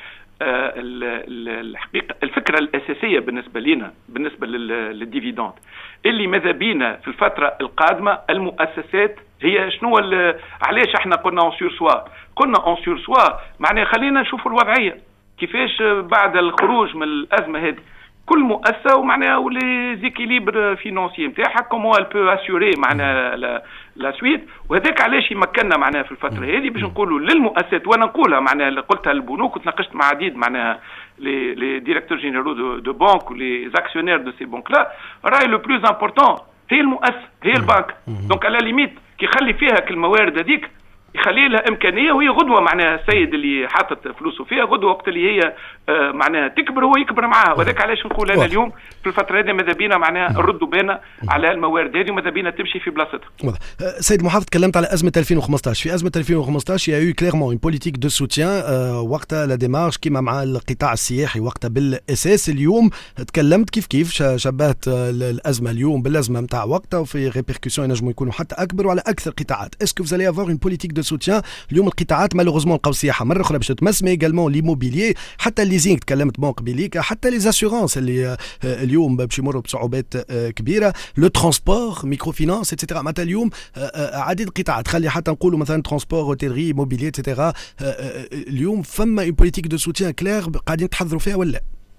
الحقيقه الفكره الاساسيه بالنسبه لنا بالنسبه للديفيدونت اللي ماذا بينا في الفتره القادمه المؤسسات هي شنو علاش احنا قلنا اون سور سوا قلنا اون سور سوا معناها خلينا نشوفوا الوضعيه كيفاش بعد الخروج من الازمه هذه كل مؤسسه ومعناها ولي زيكيليبر فينانسيي نتاعها كومون ال بو اسيوري معناها لا سويت. وهذاك علاش يمكننا معناها في الفتره هذه باش نقولوا للمؤسسات وانا نقولها معناها قلتها للبنوك وتناقشت مع عديد معناها لي لي ديريكتور جينيرو دو, دو بانك ولي زاكسيونير دو سي بانك لا راي لو بلوز امبورطون هي المؤسسه هي البنك. دونك على ليميت كي يخلي فيها كل الموارد هذيك يخلي لها امكانيه وهي غدوه معناها السيد اللي حاطط فلوسه فيها غدوه وقت اللي هي آه معناها تكبر هو يكبر معاها. وذاك علاش نقول انا اليوم في الفتره هذه ماذا بينا معناها نردوا بالنا على الموارد هذه وماذا بينا تمشي في بلاصتها. سيد محافظ تكلمت على ازمه ألفين وخمسطاش. في ازمه ألفين وخمسطاش يا يو كليرمون اون بوليتيك دو سوتيان وقتها لا ديمارش كيما مع القطاع السياحي وقتها بالاساس. اليوم تكلمت كيف كيف شبهت الازمه اليوم بالازمه نتاع وقتها وفي ريبيركسيون ينجموا يكونوا حتى اكبر وعلى اكثر قطاعات. اسكو فوزالي افوار اون بوليتيك دو سوتيان اليوم القطاعات مالوغوزمون لقاو السياحه مره اخرى باش تتمس مي ايغالمون ليموبيليي حتى الليزينغ تكلمت بون قبيليك حتى لي زاسيورونس اللي اليوم باش يمروا بصعوبات كبيره لو ترونسبور ميكرو فينانس اتسيتيرا. معناتها اليوم عديد القطاعات خلي حتى نقولوا مثلا ترونسبور اوتيلري موبيليي اتسيتيرا. اليوم فما اون بوليتيك دو سوتيان كلير قاعدين تحضروا فيها ولا؟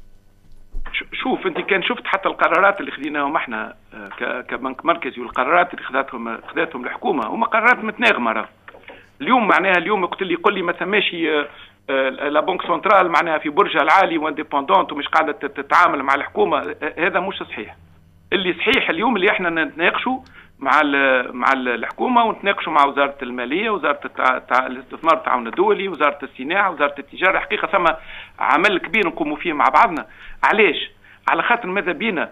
شوف انت كان شفت حتى القرارات اللي خديناهم احنا كبنك مركزي والقرارات اللي خذاتهم خذاتهم الحكومه هما قرارات متناغمه راه. اليوم معناها اليوم وقت اللي يقول لي ما ثماش لا بنك سنترال معناها في برجها العالي وانديبوندونت ومش قاعده تتعامل مع الحكومه هذا مش صحيح. اللي صحيح اليوم اللي احنا نتناقشوا مع مع الحكومه ونتناقشوا مع وزاره الماليه وزاره الاستثمار والتعاون الدولي وزاره الصناعه وزاره التجاره. حقيقه ثم عمل كبير نقوموا فيه مع بعضنا. علاش؟ على خاطر ماذا بينا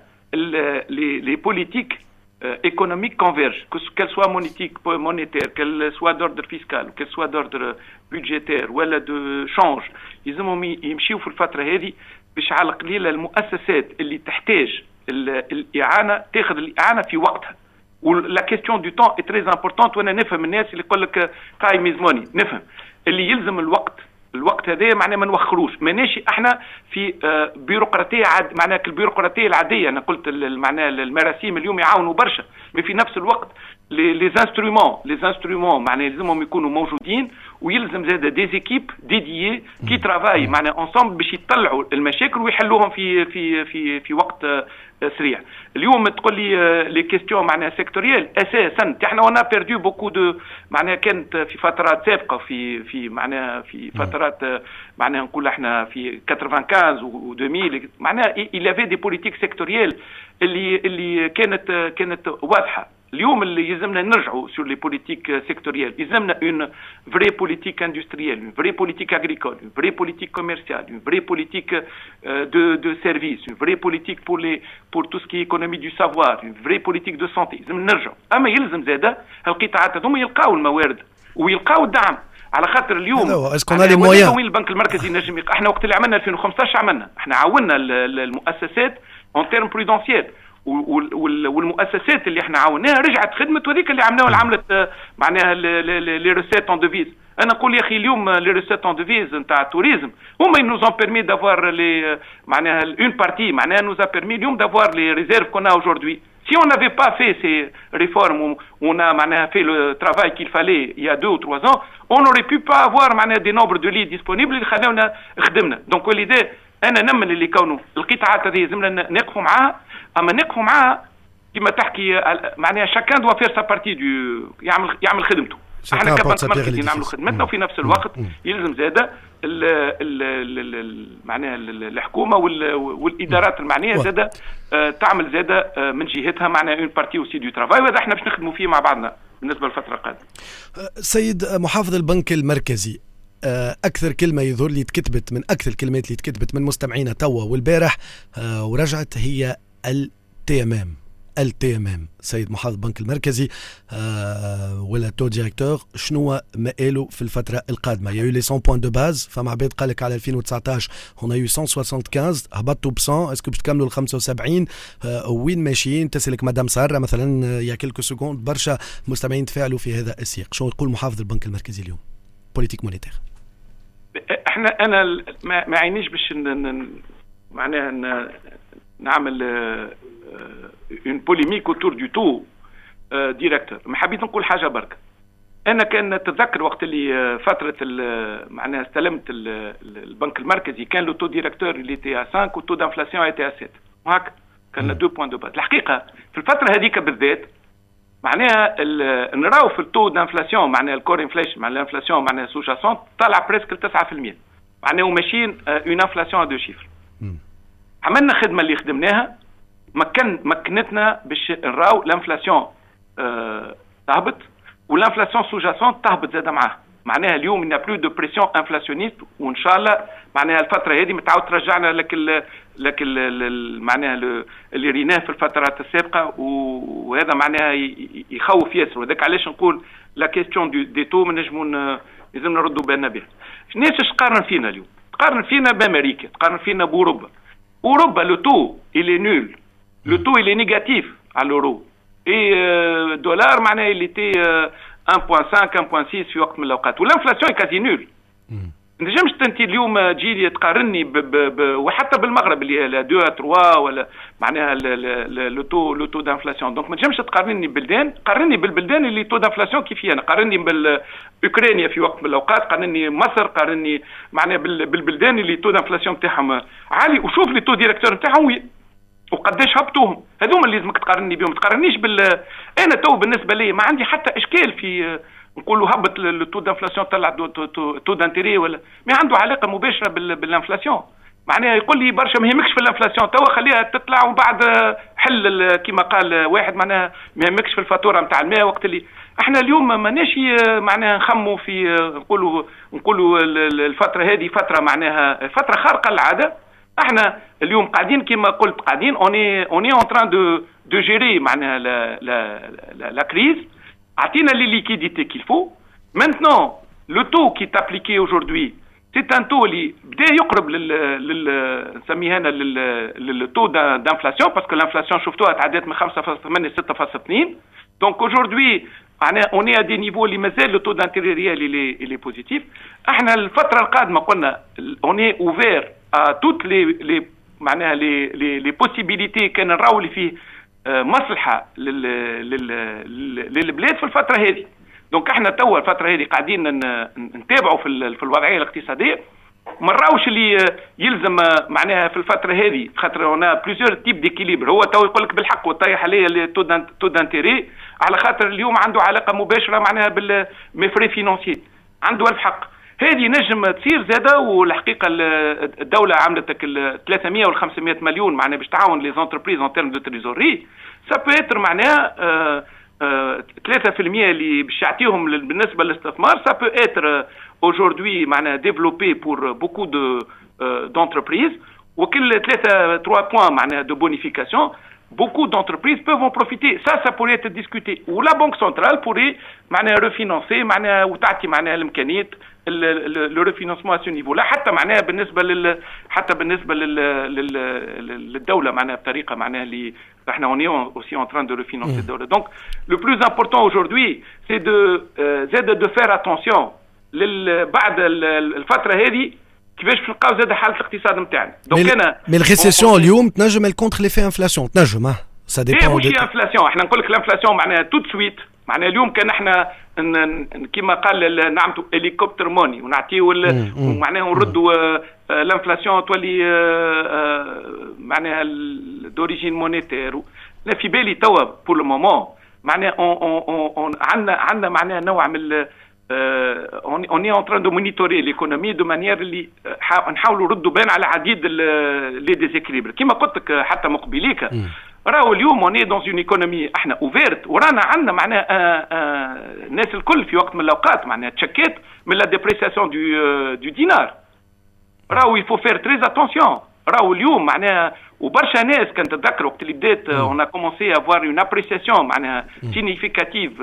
لي بوليتيك économique converge, qu'elle soit monétique, monétaire, qu'elle soit d'ordre fiscal, qu'elle soit d'ordre budgétaire ولا de change. يلزمهم يمشيوا في الفترة هذه باش على القليل المؤسسات اللي تحتاج الإعانة تاخذ الإعانة في وقتها. ولا كيستيون دو طون اي تري امبورطونت. وانا نفهم الناس اللي يقول لك تايم از موني نفهم اللي يلزم الوقت الوقت هذا معناه ما نوخروش ماناش احنا في بيروقراطيه عاد معناها البيروقراطيه العاديه. انا قلت معناها المراسيم اليوم يعاونوا برشا مي في نفس الوقت لي انسترومون لي انسترومون معناها يلزمهم يكونوا موجودين ويلزم زاد دي زيكيب ديديي كي ترافاي معناها انصامبل باش يطلعوا المشاكل ويحلوهم في في في في وقت سريع. اليوم تقول لي لي كيستيون معناها سيكتوريال اساسا احنا وانا بيردو بوكو دو معناها كانت في فترات سابقه في في معناها في فترات معناها نقول احنا في خمسة وخمسين و ألفين معناها il y avait des politiques sectorielles اللي اللي كانت كانت واضحه. اليوم اللي يلزمنا نرجعوا سور لي بوليتيك سيكتوريال يلزمنا اون فري بوليتيك اندستريال اون فري بوليتيك اغريكول اون فري بوليتيك كوميرسيال اون فري بوليتيك دو دو سيرفيس اون فري بوليتيك بور لي بور تو سكي ايكونومي دو سافوار اون فري بوليتيك دو سونتي. لازم نرجعوا. اما يلزم زاده القطاعات هذوما يلقاو الموارد ويلقاو الدعم على خاطر اليوم وين البنك المركزي نجم احنا وقت اللي عملنا ألفين وخمسطاش عملنا احنا عاوننا المؤسسات اون تيرم برودونسيال والمؤسسات اللي احنا عاوناها رجعت خدمت وذيك اللي عملناها عملت معناها لي ريسيت اون ديفيز. انا نقول يا اخي اليوم لي ريسيت اون ديفيز نتاع التوريزم هما nous ont permis d'avoir les معناها une partie معناها nous a permis اليوم d'avoir les réserves qu'on a aujourd'hui. Si on n'avait pas fait ces réformes où on a معناها fait le travail qu'il fallait il y a deux ou trois ans, on n'aurait pu pas avoir معناها des nombres de lits disponibles اللي خلاونا خدمنا. دونك ولذا انا نمن اللي كونوا القطاعات هذه لازمنا نقفوا معاها. اما نقفوا معاها كما تحكي معناها شاكان دوا فير سا بارتي دو يعمل يعمل خدمته. احنا كبنك مركزي نعملوا خدمتنا وفي نفس الوقت يلزم زاده معناها الحكومه والادارات المعنيه زاده تعمل زاده من جهتها معناها اون بارتي اوسي دو ترافاي، وهذا احنا باش نخدموا فيه مع بعضنا بالنسبه للفتره القادمه. سيد محافظ البنك المركزي، أكثر كلمة يظهر لي تكتبت من أكثر الكلمات اللي تكتبت من مستمعينا توا والبارح ورجعت هي التي ام ام. التي ام ام سيد محافظ البنك المركزي ولا تو ديريكتور، شنو مآله في الفترة القادمة؟ يا يو لي مية بوان دو باز، فما عباد قال لك على ألفين وتسعطاش هنا يو مية وخمسة وستين، هبطوا ب مية، اسكو باش تكملوا ال خمسة وسبعين؟ وين ماشيين؟ تسألك مدام سارة مثلا يا كيلكو سكوند، برشا مستمعين تفاعلوا في هذا السياق. شنو يقول محافظ البنك المركزي اليوم؟ بوليتيك مونيتير. احنا انا ما عينيش باش معناها نعمل اون بوليميك اوتور دو تو ديريكتور. ما حبيت نقول حاجه برك. انا كان نتذكر وقت اللي فتره معناها استلمت البنك المركزي كان لو تو ديريكتور اللي تي خمسة والتو دانفلاسيون تي سبعة، وهكا كان دو بوين دو باز. الحقيقه في الفتره هذيك بالذات معناها نراو في التو دانفلاسيون معناها الكور انفليشن معناها الانفلاسيون معناها سوجاسون طالع بريسك تسعة بالمئة، معناها وماشيين اون انفلاسيون دو شيفر. عملنا خدمه اللي خدمناها مكن مكنتنا باش نراو الانفلاسيون أه تهبط والانفلاسيون سوجاسون تهبط زاده معاه. معناها اليوم إن بلو دو بريسيون انفلاسيونيست، وان شاء الله معناها الفتره هذه متعاود ترجعنا لك ال لك ال معناها اللي ريناه في الفترات السابقه، وهذا معناها يخوف ياسر. وذاك علاش نقول لا كيستيون دي تو ما نجموا لازم نردوا بالنا بها. الناس اش تقارن فينا اليوم؟ تقارن فينا بامريكا، تقارن فينا باوروبا. اوروبا لو تو إلي نول، لو تو إلي نيجاتيف على الاورو، اي دولار معناها اللي تي واحد فاصلة خمسة واحد فاصلة ستة في وقت من الاوقات، والانفلاسيون كازي نول. نجمش انت اليوم تجي تقارني ب ب ب وحتى بالمغرب اللي لا اثنين ثلاثة ولا معناها لو تو لو تو دانفلاسيون. دونك ما تنجمش تقارني ببلدان، قارني بالبلدان اللي تو دانفلاسيون كيفي انا، قارني بالاوكرانيا في وقت من الاوقات، قارني مصر، قارني معناها بالبلدان اللي تو دانفلاسيون تاعهم عالي، وشوف لي تو ديريكتور نتاعهم وين وقداش هبطوهم. هذوما اللي لازمك تقارني بهم، تقارنيش بال انا تو بالنسبه لي ما عندي حتى اشكال في نقولوا هبط التو دانفلاسيون طلع تو دانتيري ولا ما عنده علاقه مباشره بالانفلاسيون. معناها يقول لي برشا ما يهمكش في الانفلاسيون توا خليها تطلع وبعد حل كما قال واحد معناها ما يهمكش في الفاتوره نتاع الماء. وقت اللي احنا اليوم ماناش معناها نخموا في نقولوا نقولوا الفتره هذه فتره معناها فتره خارقه للعاده. احنا اليوم قاعدين كما قلت قاعدين اوني اوني اون تران دو دو جيري معناها لا لا لا كريز. عطينا لي ليكيديتي كيل فو. مانتنون لو تو كي تابليكي اوجوردي سي ان تو اللي بدا يقرب لل نسميها انا للتو دانفلاسيون، باسكو الانفلاسيون شفتوها تعدات من خمسة فاصلة ثمانية ستة فاصلة اثنين. دونك اوجوردي معناها اوني ا دي نيفو اللي مازال لو تو دانتيري ريال اللي اللي بوزيتيف. احنا الفتره القادمه قلنا اوني اوفير ا توت لي لي معناها لي لي لي بوسيبيليتي كان نراو اللي فيه مصلحه للبلاد في الفتره هذه. دونك احنا توا الفتره هذه قاعدين نتابعوا في في الوضعيه الاقتصاديه، ما نراوش اللي يلزم معناها في الفتره هذه، خاطر هنا بليزيور تيب ديكيليبر. هو تو يقول لك بالحق وطيح عليه تو دانتيري على خاطر اليوم عنده علاقه مباشره معناها بالمفري فينانسي، عنده الحق. هذه نجم تصير زاده، والحقيقه الدوله عملت ثلاثمئة و خمسمئة مليون معناها باش تعاون لي زونتربريز اون تيرم دو تريزوري. سا بو اتر معناها ثلاثة بالمئة اللي باش يعطيهم بالنسبه للاستثمار. سا بو اتر aujourd'hui معناها développé pour beaucoup de d'entreprises. وكل ثلاثة trois points معناها de bonification. Beaucoup d'entreprises peuvent en profiter. Ça, ça pourrait être discuté. Ou la Banque centrale pourrait معناها refinancer معناها وتعطي معناها الإمكانيات le refinancement à ce niveau-là. حتى معناها بالنسبة لل حتى بالنسبة لل للدولة معناها بطريقة معناها اللي احنا on est aussi en train de refinancer الدولة. Donc le plus important aujourd'hui c'est de زاد de faire attention لل بعد الفترة هذه كيفاش نلقاو زاد حاله الاقتصاد نتاعنا. دونك انا مي الريسيسيون اليوم تنجم الكونتر ليفي انفلاسيون تنجم ها سا ديبون. ماشي انفلاسيون، احنا نقول لك الانفلاسيون معناها توت سويت. معناها اليوم كان احنا كما قال نعملوا هليكوبتر موني ونعطيو معناها نردوا الانفلاسيون تولي معناها دوريجين مونيتير. لا في بالي توا بور لو مومون معناها عندنا عندنا معناها نوع من on est en train de monitorer l'économie de manière اللي نحاولوا نردوا بين على عديد لي ديزيكليبر كما قلت لك حتى مقبليك. راهو اليوم on est dans une économie احنا اوفيرت ورانا عندنا معناها الناس الكل في وقت من الاوقات معناها تشكيت من لا ديبريسياسيون دو دو دينار. راهو il faut faire très attention. راهو اليوم معناها وبرشا ناس كانت تتذكر وقت اللي بدات on a commencé à avoir une appréciation معناها significative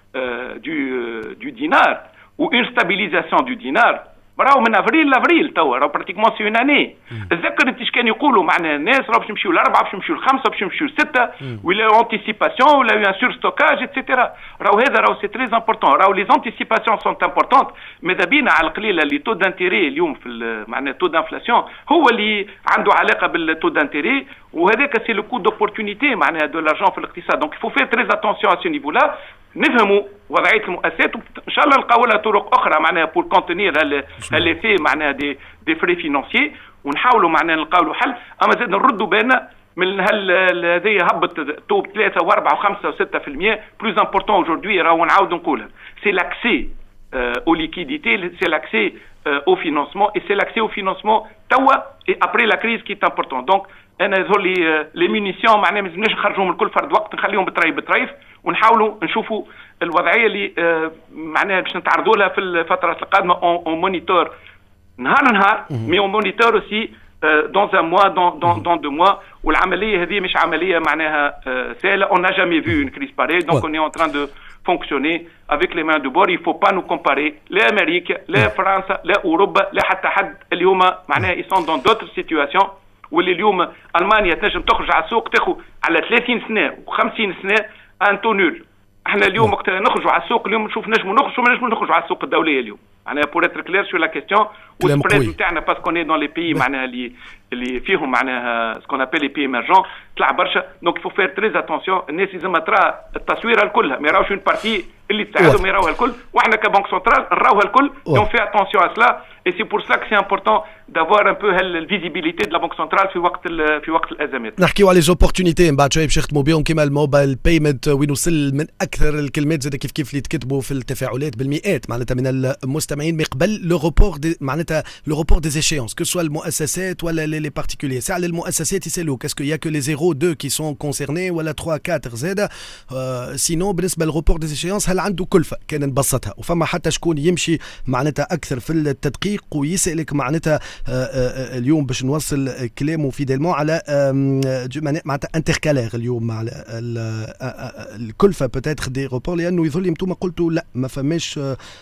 du du dinar ou une stabilisation du dinar. راهو من افريل لافريل توا راهو براتيكمون سي اون اني. تذكر انت اش كانوا يقولوا معنا الناس راهو باش يمشيو لاربعه باش يمشيو لخمسه باش يمشيو لسته ولا انتيسيباسيون ولا ان سور ستوكاج اتسيتيرا. راهو هذا راهو سي تري امبورطون. راهو لي انتيسيباسيون سون امبورطونت. ماذا بينا على القليله اللي تو دانتيري اليوم في معناها تو دانفلاسيون هو اللي عنده علاقه بالتو دانتيري وهذاك سي لو كو دوبورتونيتي معناها دو لارجون في الاقتصاد. دونك يفو فير تري اتونسيون ا سو نيفو لا نفهموا وضعيه المؤسسات وان شاء الله نلقاو لها طرق اخرى معناها بور كونتينير اللي في معناها دي دي فري فينانسيي ونحاولوا معناها نلقاو له حل. اما زاد نردوا بالنا من هال هذه هبط توب ثلاثة وأربعة وخمسة وستة في المية. بلوز امبورتون اجوردي راهو نعاود نقولها سي لاكسي او ليكيديتي سي لاكسي او فينانسمون اي سي لاكسي او فينانسمون توا اي ابري لا كريز كي امبورتون. دونك انا هذول لي لي مينيسيون معناها ما لازمناش نخرجوهم الكل فرد وقت نخليهم بطريف بطريف ونحاولوا نشوفوا الوضعيه اللي معناها باش نتعرضوا لها في الفترات القادمه اون مونيتور نهار نهار مي اون مونيتور اوسي دون ان موا دون دون دون دو موا. والعمليه هذه مش عمليه معناها سهله. اون نا جامي فيو اون كريز باري دونك اون اي اون تران دو fonctionner avec les mains de bord. Il faut pas nous comparer les Amériques, les France, les Europe, les حتى حد اللي هما معناها ils sont dans d'autres situations. واللي اليوم المانيا تنجم تخرج على السوق تاخذ على ثلاثين سنه وخمسين سنه ان تونول. احنا اليوم وقت نخرجوا على السوق اليوم نشوف نجموا نخرجوا ما نجموا نخرجوا على السوق الدوليه اليوم معناها بور اتر كلير سور لا كيستيون. والسبريد نتاعنا باسكو ني دون لي بيي معناها اللي اللي فيهم معناها سكون ابل لي بيي ايمرجون طلع برشا. دونك يفو فير تري اتونسيون. الناس لازم ترى التصويره الكلها ما يراوش اون بارتي اللي تساعدهم يراوها الكل واحنا كبنك سنترال نراوها الكل. دونك في اتونسيون ا سلا اي سي بور سلا كو سي امبورطون دافوار ان بو الفيزيبيليتي دو لا بنك سنترال في وقت في وقت الازمات. نحكيو على لي زوبورتونيتي من بعد شويه باش نختموا بهم كيما الموبايل بايمنت وين وصل من اكثر الكلمات زاد كيف كيف اللي تكتبوا في التفاعلات بالمئات معناتها من المستمعين من قبل لو روبور معناتها لو روبور دي échéances que soit المؤسسات ولا لي بارتيكولير. ساعه المؤسسات يسالوك اسكو يا كو لي صفر اثنين كي سون كونسيرني ولا ثلاثة أربعة زاد سينو بالنسبه للروبور دي échéances هل عنده كلفه كان نبسطها وفما حتى شكون يمشي معناتها اكثر في التدقيق ويسالك معناتها اليوم باش نوصل كلامه فيديلمون على معناتها انتركالير اليوم مع الكلفه بوتيتر دي روبور لانه يظل انتم قلتوا لا ما فماش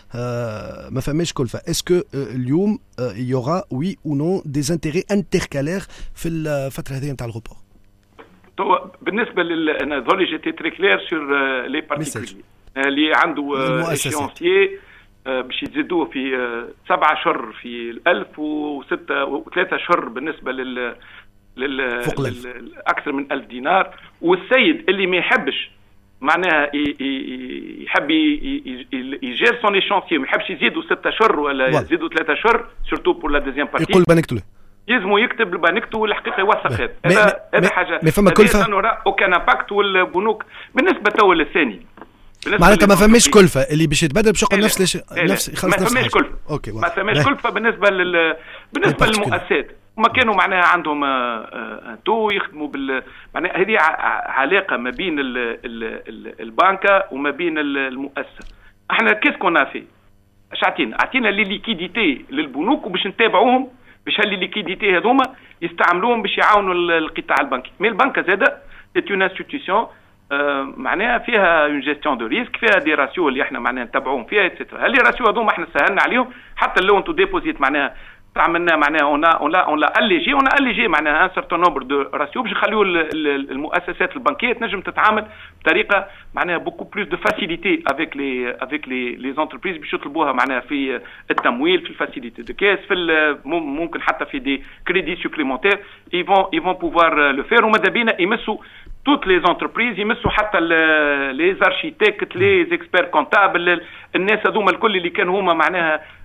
ما فماش كلفه. اسكو اليوم يورا وي او نو دي انتيري انتركالير في الفتره هذه نتاع الروبور؟ تو بالنسبه لل انا ظل جيتي تري كلير سور لي بارتيكولي اللي عنده ايشونسيي باش يزيدوه في سبعة اشهر في الألف وستة وثلاثة اشهر بالنسبه لل لل اكثر من ألف دينار. والسيد اللي ما يحبش معناها يحب يجير سون ايشونسيي ما يحبش يزيدوا ستة اشهر ولا يزيدوا ثلاثة اشهر سورتو بور لا دوزيام بارتي يقول بنكتله يلزموا يكتب البنكتو والحقيقه يوثق هذا. هذا هذا حاجه ما فما كلفه وكان امباكت والبنوك بالنسبه تو للثاني معناتها ما فماش كلفه اللي باش يتبدل باش يقول نفس ليش نفس خلص نفس ما فماش كلفه. اوكي ما فماش كلفه بالنسبه لل بالنسبه للمؤسسات وما كانوا معناها عندهم تو يخدموا بال معناها هذه علاقه ما بين ال ال ال البنكه وما بين المؤسسه. احنا كيس كنا في اش عطينا عطينا لي ليكيديتي للبنوك وباش نتابعوهم باش هاللي ليكيديتي هذوما يستعملوهم باش يعاونوا القطاع البنكي. مي البنكه زاده سي اون انستيتيوشن معناها فيها اون جيستيون دو ريسك فيها دي راسيو اللي احنا معناها نتبعوهم فيها ايتترا. هاللي راسيو هذوما احنا سهلنا عليهم حتى لو انتو ديبوزيت معناها عملنا معناها اون اون لا اون لا اليجي اون اليجي معناها ان سيرتون نومبر دو راسيو باش نخليو المؤسسات البنكيه تنجم تتعامل بطريقه معناها بوكو بلوس دو فاسيليتي افيك لي افيك لي لي زونتربريز باش يطلبوها معناها في التمويل في الفاسيليتي دو كاس في ممكن حتى في دي كريدي سوبليمونتير ايفون ايفون بوفوار لو فير. وماذا بينا يمسوا toutes les entreprises يمسوا حتى لي زارشيتكت لي زيكسبير كونتابل الناس هذوما الكل اللي كانوا هما معناها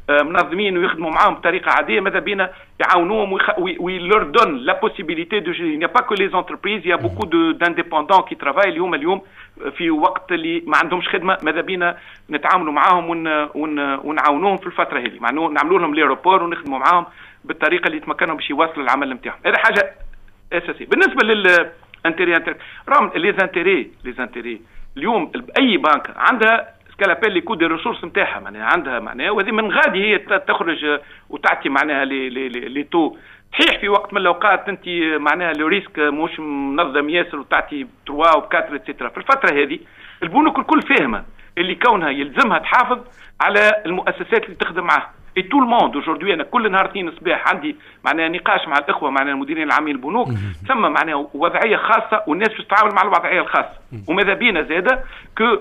منظمين ويخدموا معاهم بطريقه عاديه ماذا بينا يعاونوهم وي لور دون لا بوسيبيليتي دو جيري ني با كو لي زونتربريز يا بوكو دو دانديبوندون كي ترافاي اليوم اليوم في وقت اللي ما عندهمش خدمه ماذا بينا نتعاملوا معاهم ون ون ونعاونوهم في الفتره هذه معناه نعملوا لهم ليروبور ونخدموا معاهم بالطريقه اللي يتمكنوا باش يواصلوا العمل نتاعهم. هذا حاجه اساسيه. بالنسبه للانتيري راهم لي زانتيري لي زانتيري اليوم اي بنك عندها سكالابيل لي كود الريسورس نتاعها معناها عندها معناها وهذه من غادي هي تخرج وتعطي معناها لي لي لي تو صحيح في وقت من الاوقات انت معناها لو ريسك مش منظم ياسر وتعطي ثلاثة و أربعة اتسيترا. في الفتره هذه البنوك الكل فاهمه اللي كونها يلزمها تحافظ على المؤسسات اللي تخدم معها. اي تو الموند اوجوردي انا كل نهار اثنين الصباح عندي معناها نقاش مع الاخوه معناها المديرين العامين البنوك ثم معناها وضعيه خاصه والناس باش تتعامل مع الوضعيه الخاصه وماذا بينا زاده كو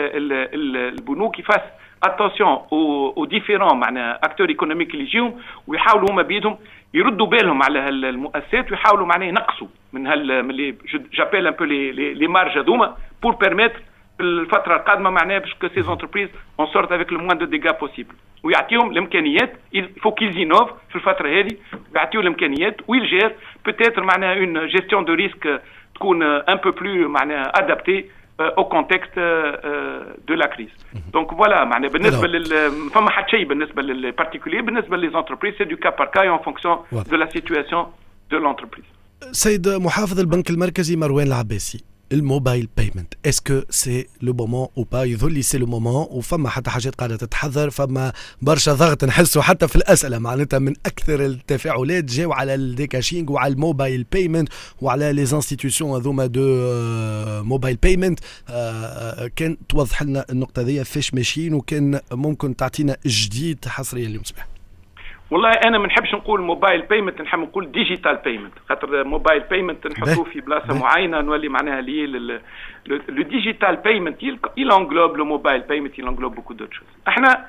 البنوك يفاس اتونسيون او ديفيرون معناها اكتور ايكونوميك اللي يجيهم ويحاولوا هما بيدهم يردوا بالهم على المؤسسات ويحاولوا معناها ينقصوا من هال من اللي جابيل ان بو لي لي مارج هذوما بور بيرميتر في الفتره القادمه معناها باش كو سي زونتربريز اون سورت افيك لو موان دو ديغا بوسيبل ويعطيهم الامكانيات فو كيز ينوف في الفتره هذه ويعطيهم الامكانيات ويلجير بوتيتر معناها اون جيستيون دو ريسك تكون ان بو بلو معناها ادابتي au contexte de la crise. Donc voilà, معناها بالنسبه لل فما حتى شيء بالنسبه للبارتيكولير بالنسبه لي زونتربريز سي دو كا بار كا en fonction de la situation de l'entreprise. سيد محافظ البنك المركزي مروان العباسي الموبايل بيمنت اسكو سي لو مومون او با يظل لي سي لو مومون وفما حتى حاجات قاعده تتحذر فما برشا ضغط نحسه حتى في الاسئله معناتها من اكثر التفاعلات جاوا على الديكاشينغ وعلى الموبايل بيمنت وعلى لي انستيتيوشن هذوما دو موبايل بيمنت. كان توضح لنا النقطه ذي فاش ماشيين وكان ممكن تعطينا جديد حصريا اليوم صباح. والله انا ما نحبش نقول موبايل بيمنت نحب نقول ديجيتال بيمنت خاطر موبايل بيمنت نحطوه في بلاصه معينه نولي معناها لي لو ديجيتال بيمنت il englobe le mobile payment il englobe beaucoup d'autres choses. احنا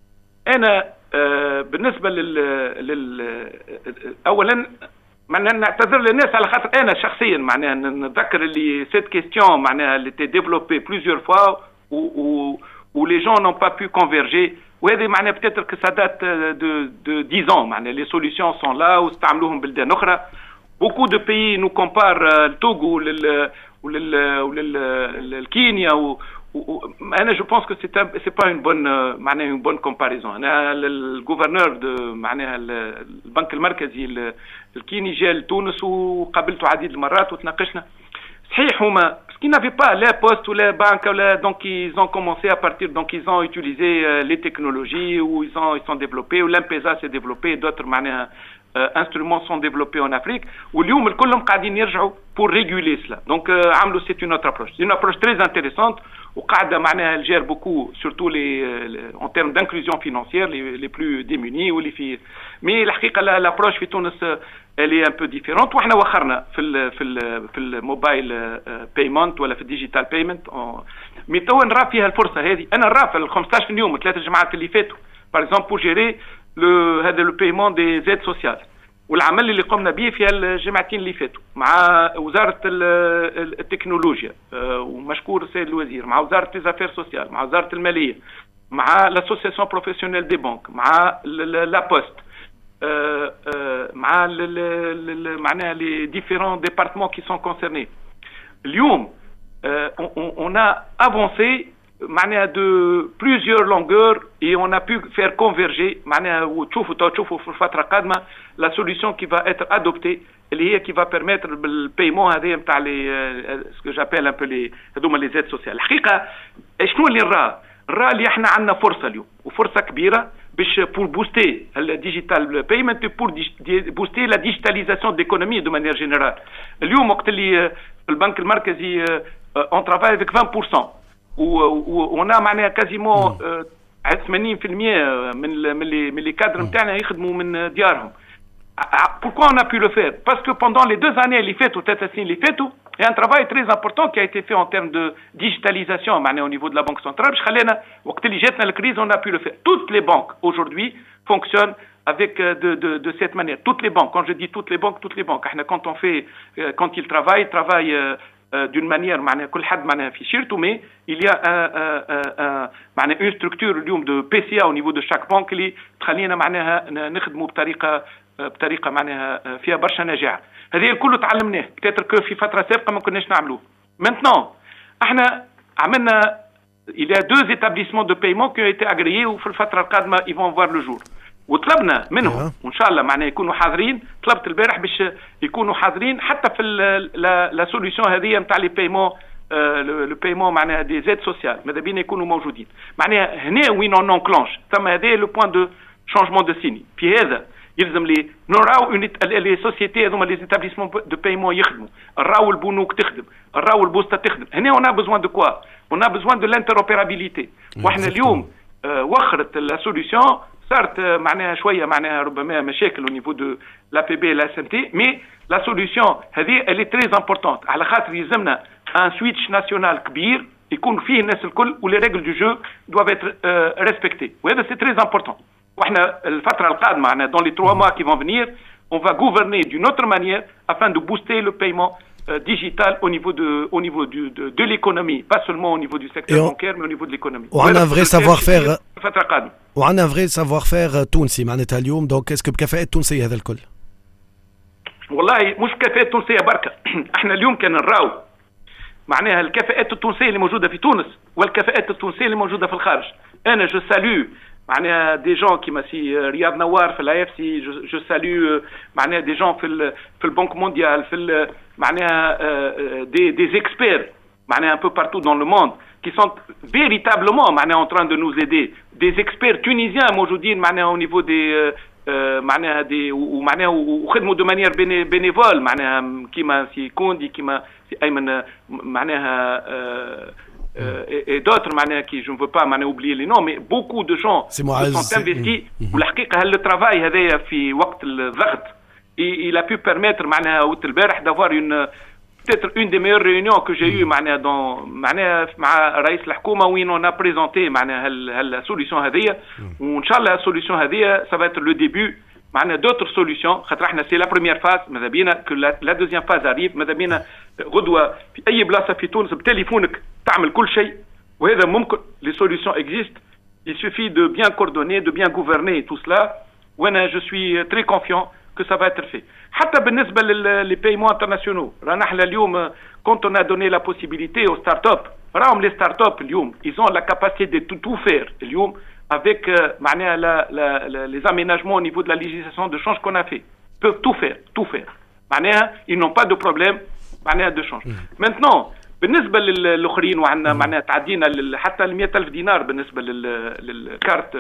انا آه بالنسبه لل, لل اولا معناها نعتذر للناس على خاطر انا شخصيا معناها نتذكر اللي سيت كيستيون معناها اللي تي ديفلوبي بليزيور فوا و و لي جون نون با بو كونفيرجي وهذه معناها بتاتر كو سا دات دو دو دix ans معناها لي سوليسيون سون لا واستعملوهم بلدان اخرى. بوكو دو بيي نو كومبار التوغو ولل ولل وللكينيا و انا جو بونس كو سي سي با اون بون معناها اون بون كومباريزون. انا الجوفرنور دو معناها البنك المركزي الكيني جا لتونس وقابلته عديد المرات وتناقشنا. صحيح هما qui n'avaient pas la poste ou la banque ou la, donc ils ont commencé à partir donc ils ont utilisé euh, les technologies ou ils ont ils sont développés ou l'M-Pesa s'est développé d'autres معناها euh, instruments sont développés en Afrique واليوم الكلهم قاعدين يرجعوا pour réguler cela. Donc euh, عملوا c'est une autre approche. C'est une approche très intéressante وقاعده معناها elle gère beaucoup surtout les, les en termes d'inclusion financière les, les plus démunis واللي في mais الحقيقه l'approche في تونس elle est un peu différente واحنا وخرنا في ال في ال في الموبايل بيمنت ولا في الديجيتال بيمنت مي تو نرى فيها الفرصه هذه. انا نرى في ال خمسطاش يوم ثلاثه جماعات اللي فاتوا باغ اكزومبل بور جيري لو هذا لو بيمون دي زيد سوسيال والعمل اللي قمنا به في الجمعتين اللي فاتوا مع وزاره التكنولوجيا ومشكور السيد الوزير مع وزاره ليزافير سوسيال مع وزاره الماليه مع لاسوسياسيون بروفيسيونيل دي بانك مع لا بوست Euh, euh, مع معناها les différents départements qui sont concernés. اليوم euh, on, on, on a avancé معناها de plusieurs longueurs et on a pu faire converger معناها وتشوفوا تشوفوا في الفترة القادمة la solution qui va être adoptée اللي هي qui va permettre بالبيمون هذه نتاع les ce que j'appelle un peu les هذوما les aides sociales. الحقيقة شنو اللي نراه؟ نراه اللي احنا عندنا فرصة اليوم وفرصة كبيرة باش pour booster le digital payment et pour booster la digitalisation de l'économie de manière générale. اليوم وقت اللي البنك المركزي on travaille avec vingt pour cent و on a معناها quasiment ثمانين بالمئة من من من les cadres نتاعنا يخدموا من ديارهم. Pourquoi on a pu le faire? Parce que pendant les deux années اللي فاتوا ثلاث سنين اللي فاتوا il y a un travail très important qui a été fait en termes de digitalisation معناها au niveau de la banque centrale باش خلينا وقت اللي جاتنا الكريز on a pu le faire. Toutes les banques aujourd'hui fonctionnent avec de de de cette manière. Toutes les banques, quand je dis toutes les banques, toutes les banques. Quand on fait quand ils travaillent, travaillent d'une manière معناها كل حد معناها في شيرته mais il y a un, un, un, معناها une structure اليوم de P C A au niveau de chaque banque اللي تخلينا معناها نخدموا بطريقه بطريقه معناها فيها برشا نجاعه. هذه الكل تعلمناه peut-être que في فتره سابقه ما كناش نعملوه. Maintenant احنا عملنا il y a deux établissements de paiement qui ont été agréés وفي الفتره القادمه ils vont voir le jour. وطلبنا منهم وان شاء الله معناها يكونوا حاضرين. طلبت البارح باش يكونوا حاضرين حتى في لا سوليوشن هذه نتاع لي بايمون لو بايمون معناها دي زيد سوسيال ماذا بينا يكونوا موجودين. معناها هنا وين اون اونكلونش ثم هذا لو بوين دو شانجمون دو سيني. في هذا يلزم لي نراو لي سوسيتي هذوما لي ايتابليسمون دو بايمون يخدموا، نراو البنوك تخدم، نراو البوسطه تخدم. هنا اون ا بوزوان دو كوا؟ اون ا بوزوان دو لانتروبيرابيليتي. واحنا اليوم وخرت لا سوليوشن صارت معناها شويه معناها ربما مشاكل au niveau de l'A P B et la S M T mais la solution هذه elle est très importante على خاطر يلزمنا un switch national كبير يكون فيه الناس الكل و les règles du jeu doivent être euh, respectées وهذا c'est très important. واحنا الفتره القادمه معناها dans les trois mois qui vont venir on va gouverner d'une autre manière afin de booster le paiement euh, digital au niveau de au niveau du, de, de l'économie pas seulement au niveau du secteur on, bancaire mais au niveau de l'économie. On a un vrai savoir-faire الفتره القادمه وعندنا فري سافوار فير تونسي معناتها اليوم دونك اسكو بكفاءة تونسية هذا الكل؟ والله مش كفاءة تونسية بركة. احنا اليوم كان نراو معناها الكفاءات التونسية اللي موجودة في تونس والكفاءات التونسية اللي موجودة في الخارج. انا جو سالو معناها دي جون كيما سي رياض نوار في الاي اف سي، جو سالو معناها دي جون في في البنك مونديال في معناها دي دي اكسبير معناها un peu partout dans le monde qui sont véritablement en train de nous aider. Des experts tunisiens موجودين معناها au niveau des معناها دي ومعناها وخدموا de manière bénévole معناها كيما سي كوندي كيما سي ايمن معناها et d'autres معناها qui je ne veux pas معناها oublier les noms mais beaucoup de gens se sont investis والحقيقه هل الترافاي هذايا في وقت الضغط il a pu permettre معناها وقت البارح d'avoir une peut-être une des meilleures réunions que j'ai eues معناها dans معناها مع رئيس الحكومه وين on a présenté معناها هال solution هذيا وان شاء الله solution هذيا ça va être le début معناها d'autres solutions خاطر احنا c'est la première phase ماذا بينا que la deuxième phase arrive ماذا بينا غدوه في اي بلاصه في تونس بتليفونك تعمل كل شيء وهذا ممكن les solutions existent il suffit de bien coordonner de bien gouverner tout cela وانا je suis très confiant que ça va être fait. حتى بالنسبة les paiements internationaux. رانا احنا اليوم quand on a donné la possibilité aux startups راهم les startups اليوم ils ont la capacité de tout, tout faire اليوم avec معناها la, la, la, les aménagements au niveau de la législation de change qu'on a fait. Ils peuvent tout faire, tout faire. معناها ils n'ont pas de problème معناها de change. Maintenant بالنسبة للآخرين وعندنا معناها تعدينا حتى ال مئة ألف دينار بالنسبة للكارت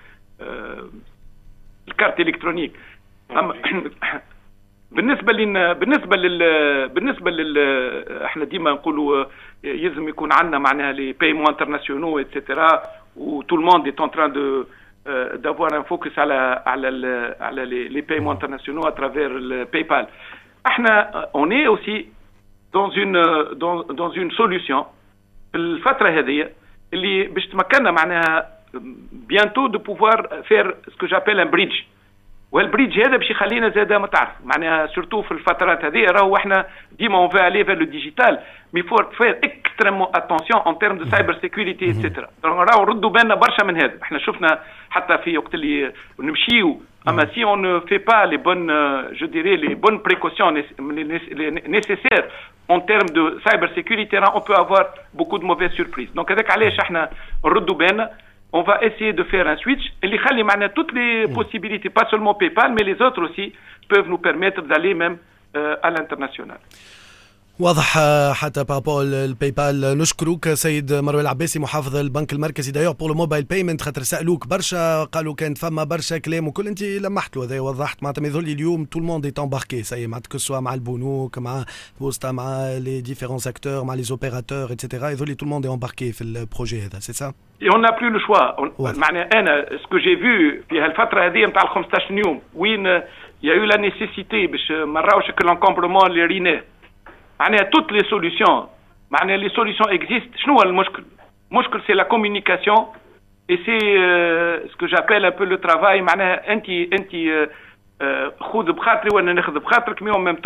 الكارت إلكترونيك. أما بالنسبة لنا بالنسبة لل بالنسبة لل احنا ديما نقولوا يلزم يكون عندنا معناها لي بايمون انترناسيونال ايتترا و تو الموند est en train de d'avoir un focus على على على لي بايمون انترناسيونال à travers le PayPal. احنا on est aussi dans une dans dans une solution في الفترة هذه اللي باش تمكننا معناها bientôt de pouvoir faire ce que j'appelle un bridge. والبريدج هذا باش يخلينا زاده ما تعرف معناها سورتو في الفترات هذه راهو احنا ديما اون في الي فير لو ديجيتال مي فور فير اكستريمون اتونسيون ان تيرم دو سايبر سيكوريتي ايتترا راهو ردوا بالنا برشا من هذا. احنا شفنا حتى في وقت اللي نمشيو اما سي اون نو في با لي بون جو ديري لي بون بريكوسيون nécessaires en termes de cyber sécurité on peut avoir beaucoup de mauvaises surprises. Donc هذاك علاش احنا نردوا بالنا on va essayer de faire un switch اللي يخلي معنا toutes les possibilités pas seulement PayPal mais les autres aussi peuvent nous permettre d'aller même euh, à l'international. واضح حتى بارابول البايبال. نشكرك سيد مروان العباسي محافظ البنك المركزي دايوغ بور لو موبايل بايمنت خاطر سالوك برشا قالوا كانت فما برشا كلام وكل انت لمحت له هذا وضحت معناتها ما يظل اليوم تو الموند ايت امباركي سي معناتها كسوا مع البنوك مع بوستا مع لي ديفيرون اكتور مع لي اوبيراتور ايتترا يظل تو الموند امباركي في البروجي هذا سي سا. Et on n'a plus le choix. معناها انا ce que j'ai vu في هالفتره هذه نتاع ال خمسطاش يوم وين il y a eu la nécessité باش ما نراوش l'encombrement اللي ريناه معناها toutes les solutions معناها les solutions existent. شنو هو المشكل؟ المشكل c'est la communication et c'est euh, ce que j'appelle un peu le travail معناها انت انت خذ بخاطري وانا ناخذ بخاطرك mais en même temps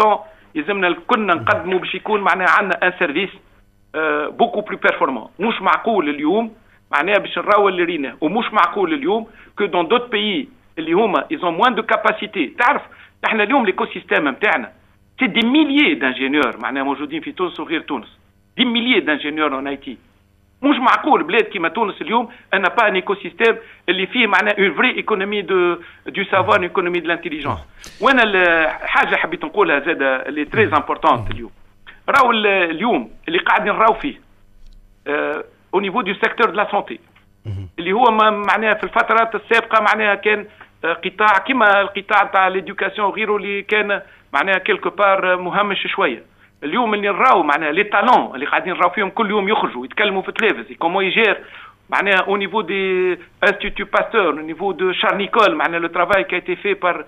يلزمنا كنا نقدموا باش يكون معناها عندنا ان سيرفيس بوكو بلو بيرفورمون. مش معقول اليوم معناها باش نراو اللي ريناه، ومش معقول اليوم كو دون دوت بيي اللي هما ايزون موان دو كاباسيتي. تعرف احنا اليوم ليكو سيستيم نتاعنا سي دي ميليي دانجينيور معناها موجودين في تونس وغير تونس، دي ميليي دانجينيور اون اي تي. مش معقول بلاد كيما تونس اليوم انا با ان ايكو سيستيم اللي فيه معناها اون فري ايكونومي دو دو سافوار، ايكونومي دو لانتيليجونس. وانا الحاجه حبيت نقولها زاد اللي تري امبورطونت اليوم، راهو اليوم اللي قاعدين نراو فيه او نيفو دو سيكتور دو لا سونتي اللي هو معناها في الفترات السابقه معناها كان قطاع كما القطاع تاع ليدوكاسيون وغيره اللي كان معناها كيلكو بار مهمش شويه. اليوم اللي نراو معناها لي تالون اللي قاعدين نراو فيهم كل يوم يخرجوا يتكلموا في التلفزي كومون يجير معناها او نيفو دي انستيتيو باستور، او نيفو دو شارنيكول، معناها لو ترافاي كي ايتي في بار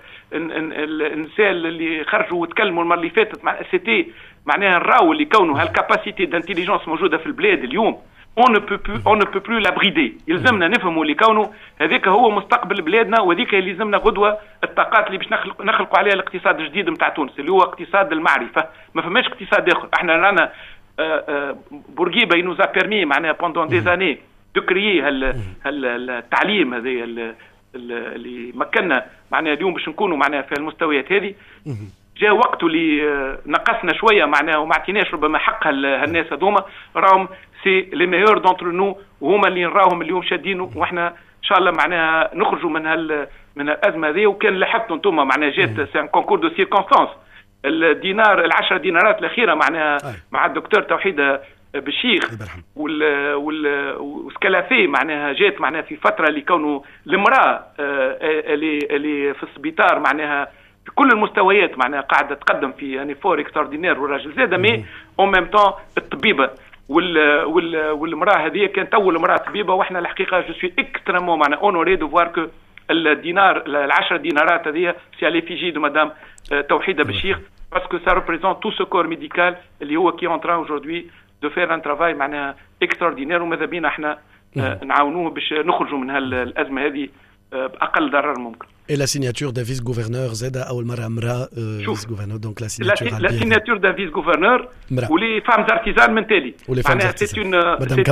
النساء اللي خرجوا وتكلموا المره اللي فاتت سيتي معناها نراو اللي كونه هالكاباسيتي دانتيليجونس موجوده في البلاد اليوم on ne peut plus on ne peut plus la brider. يلزمنا نفهموا اللي كونه هذاك هو مستقبل بلادنا، وهذيك اللي يلزمنا غدوه الطاقات اللي باش نخلق نخلقوا عليها الاقتصاد الجديد نتاع تونس اللي هو اقتصاد المعرفه. ما فماش اقتصاد اخر. احنا رانا بورقيبه ينوزا بيرمي معناها بوندون دي زاني دو كريي هال التعليم هذا اللي مكننا معناها اليوم باش نكونوا معناها في المستويات هذه. جاء وقته اللي نقصنا شويه معناها وما عطيناش ربما حق هالناس هذوما، راهم سي لي ميور دونتر نو وهما اللي نراهم اليوم شادينه، واحنا ان شاء الله معناها نخرجوا من هال من الازمه هذه. وكان لاحظتوا انتم معناها جات سي ان كونكور دو سيركونستانس الدينار العشرة دينارات الاخيره معناها مع الدكتور توحيد بالشيخ وال وال وسكلافي معناها جات معناها في فتره اللي كونوا المراه اللي اللي في السبيطار معناها في كل المستويات معناها قاعده تقدم في يعني فور اكستراردينير والراجل زاد مي اون ميم طون الطبيبه وال وال والمراه هذه كانت اول امراه طبيبه. واحنا الحقيقه جو سوي اكستريمون معناها اونوري دو فوار كو الدينار العشرة دينارات هذه سي على فيجي دو مدام توحيده بالشيخ باسكو سا ريبريزونت تو سو كور ميديكال اللي هو كي اون تران اجوردي دو فير ان ترافاي معناها اكستراردينير، وماذا بينا احنا نعاونوه باش نخرجوا من هالازمه هذه باقل ضرر ممكن. Et la signature d'un vice-gouverneur زاد أول مرة امرأة vice-gouverneur donc la signature la signature d'un vice-gouverneur ولي فام ارتيزان من تالي معناها سي اون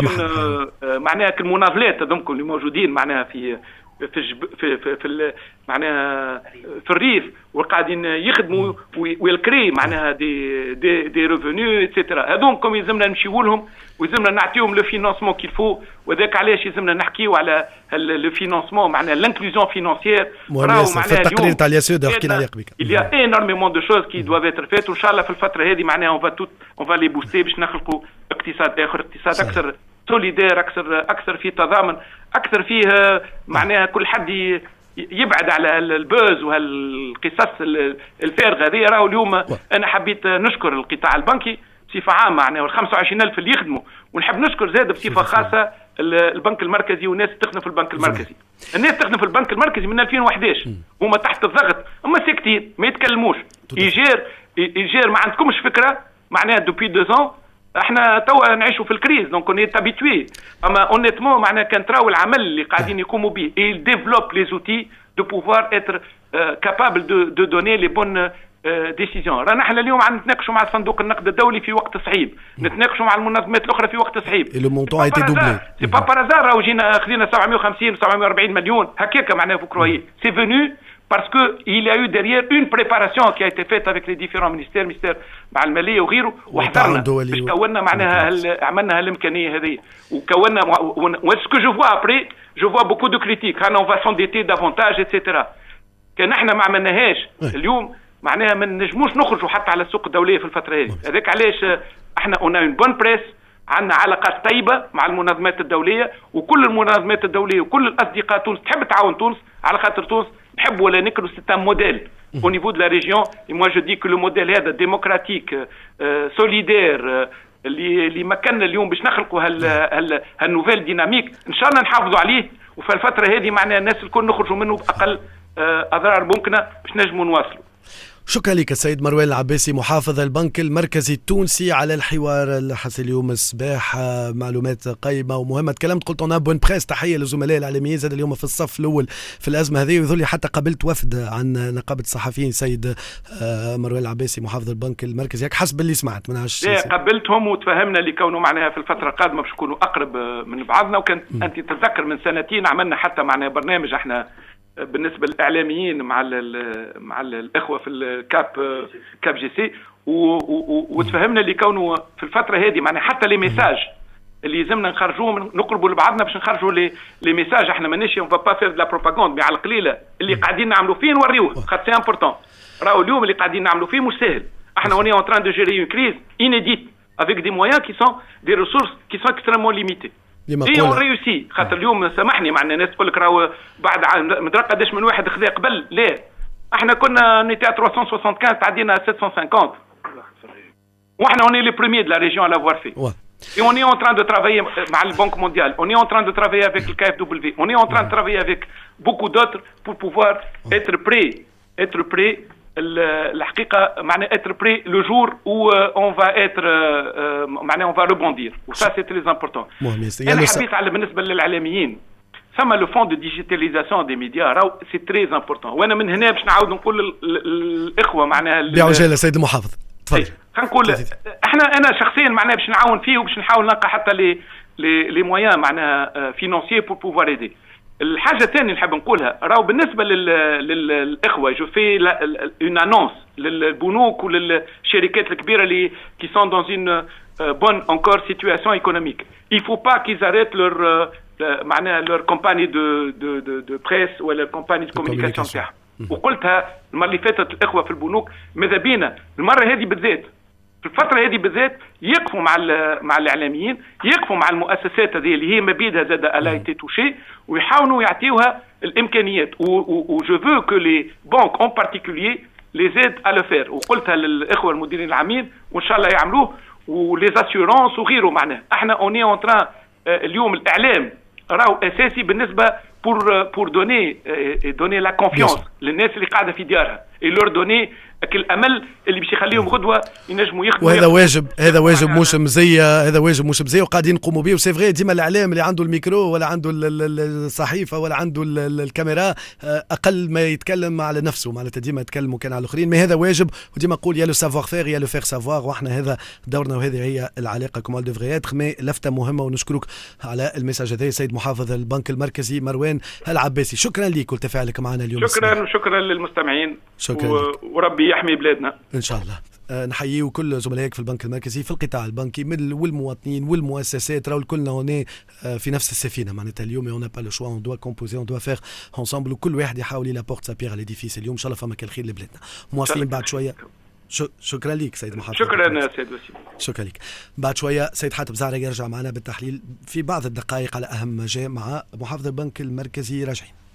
معناها المناضلات هذوك اللي موجودين معناها في في في في, في معناها في الريف وقاعدين يخدموا ويلكري معناها دي دي دي ريفوني اتسيتيرا. هذوكم يلزمنا نمشيو لهم ويلزمنا نعطيهم لو فينانسمون كيل فو، وذاك علاش يلزمنا نحكيو على لو فينانسمون معناها لانكلوزيون فينانسيير. راهو معناها التقرير تاع الياسود حكينا عليه قبيله. il y a énormément de choses qui doivent être faites وان شاء الله في الفتره هذه معناها اون فا توت اون فا لي بوستي باش نخلقوا اقتصاد اخر، اقتصاد اكثر سوليدير، اكثر اكثر فيه تضامن، اكثر فيه معناها كل حد يبعد على البوز وهالقصص الفارغه هذه. راهو اليوم انا حبيت نشكر القطاع البنكي بصفه عامه معناها وال خمسة وعشرين ألف اللي يخدموا، ونحب نشكر زاد بصفه خاصه البنك المركزي والناس تخدم في البنك المركزي. الناس تخدم في البنك المركزي من ألفين وأحد عشر هما تحت الضغط، اما ساكتين ما يتكلموش يجير يجير ما عندكمش فكره معناها دوبي دو زون. احنا توا نعيشوا في الكريز دونك اون ايت ابيتوي، اما اونيتمون معناها كان تراو العمل اللي قاعدين يقوموا به اي ديفلوب لي زوتي دو بوفوار اتر كابابل دو دو دوني لي بون ديسيزيون. رانا احنا اليوم عم نتناقشوا مع صندوق النقد الدولي في وقت صعيب، نتناقشوا مع المنظمات الاخرى في وقت صعيب. لو مونطون ايتي دوبلي سي با بارازار راهو جينا خذينا سبعمائة وخمسين سبعمائة وأربعين مليون هكاك معناها فو كرويي سي فينو parce que il y a eu derrière une préparation qui a été faite avec les différents ministères ministère مع الماليه وغيره، وحضرنا باش كونا معناها عملنا هالامكانيه هذه وكونا واسكو جو فوا ابري جو فوا بوكو دو كريتيك انا اون فا سونديتي دافونتاج اتسيتيرا. كان احنا ما عملناهاش اليوم معناها ما نجموش نخرجوا حتى على السوق الدوليه في الفتره هذه. هذاك علاش احنا اون اون بون بريس، عندنا علاقات طيبه مع المنظمات الدوليه، وكل المنظمات الدوليه وكل الاصدقاء تونس تحب تعاون تونس على خاطر تونس نحب ولا نكرو سي ان موديل au niveau de la région. Et moi je dis que le modèle هذا démocratique سوليدير اللي اللي مكننا اليوم باش نخلقوا هال هال هالنوفيل ديناميك ان شاء الله نحافظوا عليه، وفي الفتره هذه معناها الناس الكل نخرجوا منه باقل اضرار ممكنه باش نجموا نواصلوا. شكرا لك السيد مروان العباسي محافظ البنك المركزي التونسي على الحوار اللي حصل اليوم الصباح. معلومات قيمه ومهمه. تكلمت قلت انا بون بريس، تحيه للزملاء الاعلاميين زاد اليوم في الصف الاول في الازمه هذه، ويظل حتى قابلت وفد عن نقابه الصحفيين سيد مروان العباسي محافظ البنك المركزي، هيك حسب اللي سمعت. ما نعرفش قابلتهم وتفهمنا اللي كونوا معناها في الفتره القادمه باش نكونوا اقرب من بعضنا. وكان م. انت تتذكر من سنتين عملنا حتى معناها برنامج احنا بالنسبه للاعلاميين مع مع الاخوه في الكاب كاب جي سي، وتفهمنا اللي كونوا في الفتره هذه معناها حتى لي ميساج اللي لازمنا نخرجوه نقربوا لبعضنا باش نخرجوا لي لي ميساج. احنا مانيش اون با فير لا بروباغاند، مي على القليله اللي قاعدين نعملوا فيه نوريوه، خاطر سي امبورطون. راهو اليوم اللي قاعدين نعملوا فيه مش سهل. احنا اوني اون تران دو جيري اون كريز انيديت افيك دي مويان كي سون دي ريسورس كي سون اكستريمون ليميتي. اي اون ريوسي. خاطر اليوم سامحني معنا الناس تقول لك راهو بعد مدرك قداش من واحد خذا قبل. لا، احنا كنا نيتي ثلاثمية وخمسة وسبعين تعدينا سبعمية وخمسين، واحنا اوني لي بريمير دو لا ريجيون à l'avoir fait. Et on est en train de travailler مع البنك مونديال, on est en train de travailler avec le K F W, on est en train de travailler avec beaucoup d'autres pour pouvoir être prêt, être prêt الحقيقة معناه être prêt le jour où on va être معناه on va rebondir. وça c'est très important. أنا حبيت على بالنسبة للإعلاميين ثم لو فون دو ديجيتاليزاسيون دي ميديا راهو سي تري امبورطون. وانا من هنا باش نعاود نقول للاخوه معناها بعجاله سيد المحافظ تفضل. خلينا نقول احنا انا شخصيا معناها باش نعاون فيه وباش نحاول نلقى حتى لي لي مويان معناها فينانسيي بور بوفوار ايدي. الحاجه الثانيه نحب نقولها راهو بالنسبه للاخوه جو في اون انونس للبنوك وللشركات الكبيره اللي كي سون دون اون بون انكور سيتواسيون ايكونوميك. il faut pas qu'ils arrêtent leur معناها leur compagnie de de de de presse ولا compagnie de communication تاعها. وقلتها المره اللي فاتت الاخوه في البنوك ماذا بينا المره هذه بالذات في الفتره هذه بالذات يقفوا مع مع الاعلاميين, يقفوا مع المؤسسات هذه اللي هي مبيدها زاد الايتي توشي, ويحاولوا يعطيوها الامكانيات. و جو فو كو لي بانك اون بارتيكولير لي زيد ا لو فير. وقلتها للاخوه المديرين العامين وان شاء الله يعملوه, ولي اسيورونس وغيره. معناه احنا اوني اون تران اليوم الاعلام راهو اساسي بالنسبه pour pour donner et donner la confiance للناس اللي قاعده في ديارها, et leur donner الامل اللي باش يخليهم غدوه ينجموا يخدموا. وهذا واجب, هذا واجب مش مزيه, هذا واجب مش مزيه وقاعدين نقوموا به. وسي فري ديما الاعلام اللي عنده الميكرو ولا عنده الصحيفه ولا عنده الكاميرا اقل ما يتكلم على نفسه, معناتها ديما يتكلموا كان على الاخرين. ما هذا واجب, وديما نقول يا لو سافوار فير يا لو فير سافوار, واحنا هذا دورنا وهذه هي العلاقه كما ديفري اتر. مي لفته مهمه ونشكرك على الميساج هذا سيد محافظ البنك المركزي مروان العباسي. شكرا لك وتفاعلك معنا اليوم. شكرا وشكرا للمستمعين. شكرا و... وربي يحمي بلادنا ان شاء الله. أه نحيي كل زملائك في البنك المركزي في القطاع البنكي والمواطنين والمؤسسات. راهو كلنا هنا في نفس السفينه, معناتها اليوم اون با لو شوا, اون دوا كومبوزي, اون دوا فير انصامبل, وكل واحد يحاول يلا بورت سا بير على ليديفيس. اليوم ان شاء الله فما كل خير لبلادنا. مواصلين بعد شويه. شكرا لك سيد محافظ. شكرا سيد وسيم. شكرا لك. بعد شويه سيد حاتم زهره يرجع معنا بالتحليل في بعض الدقائق على اهم ما جاء مع محافظ البنك المركزي. راجعين.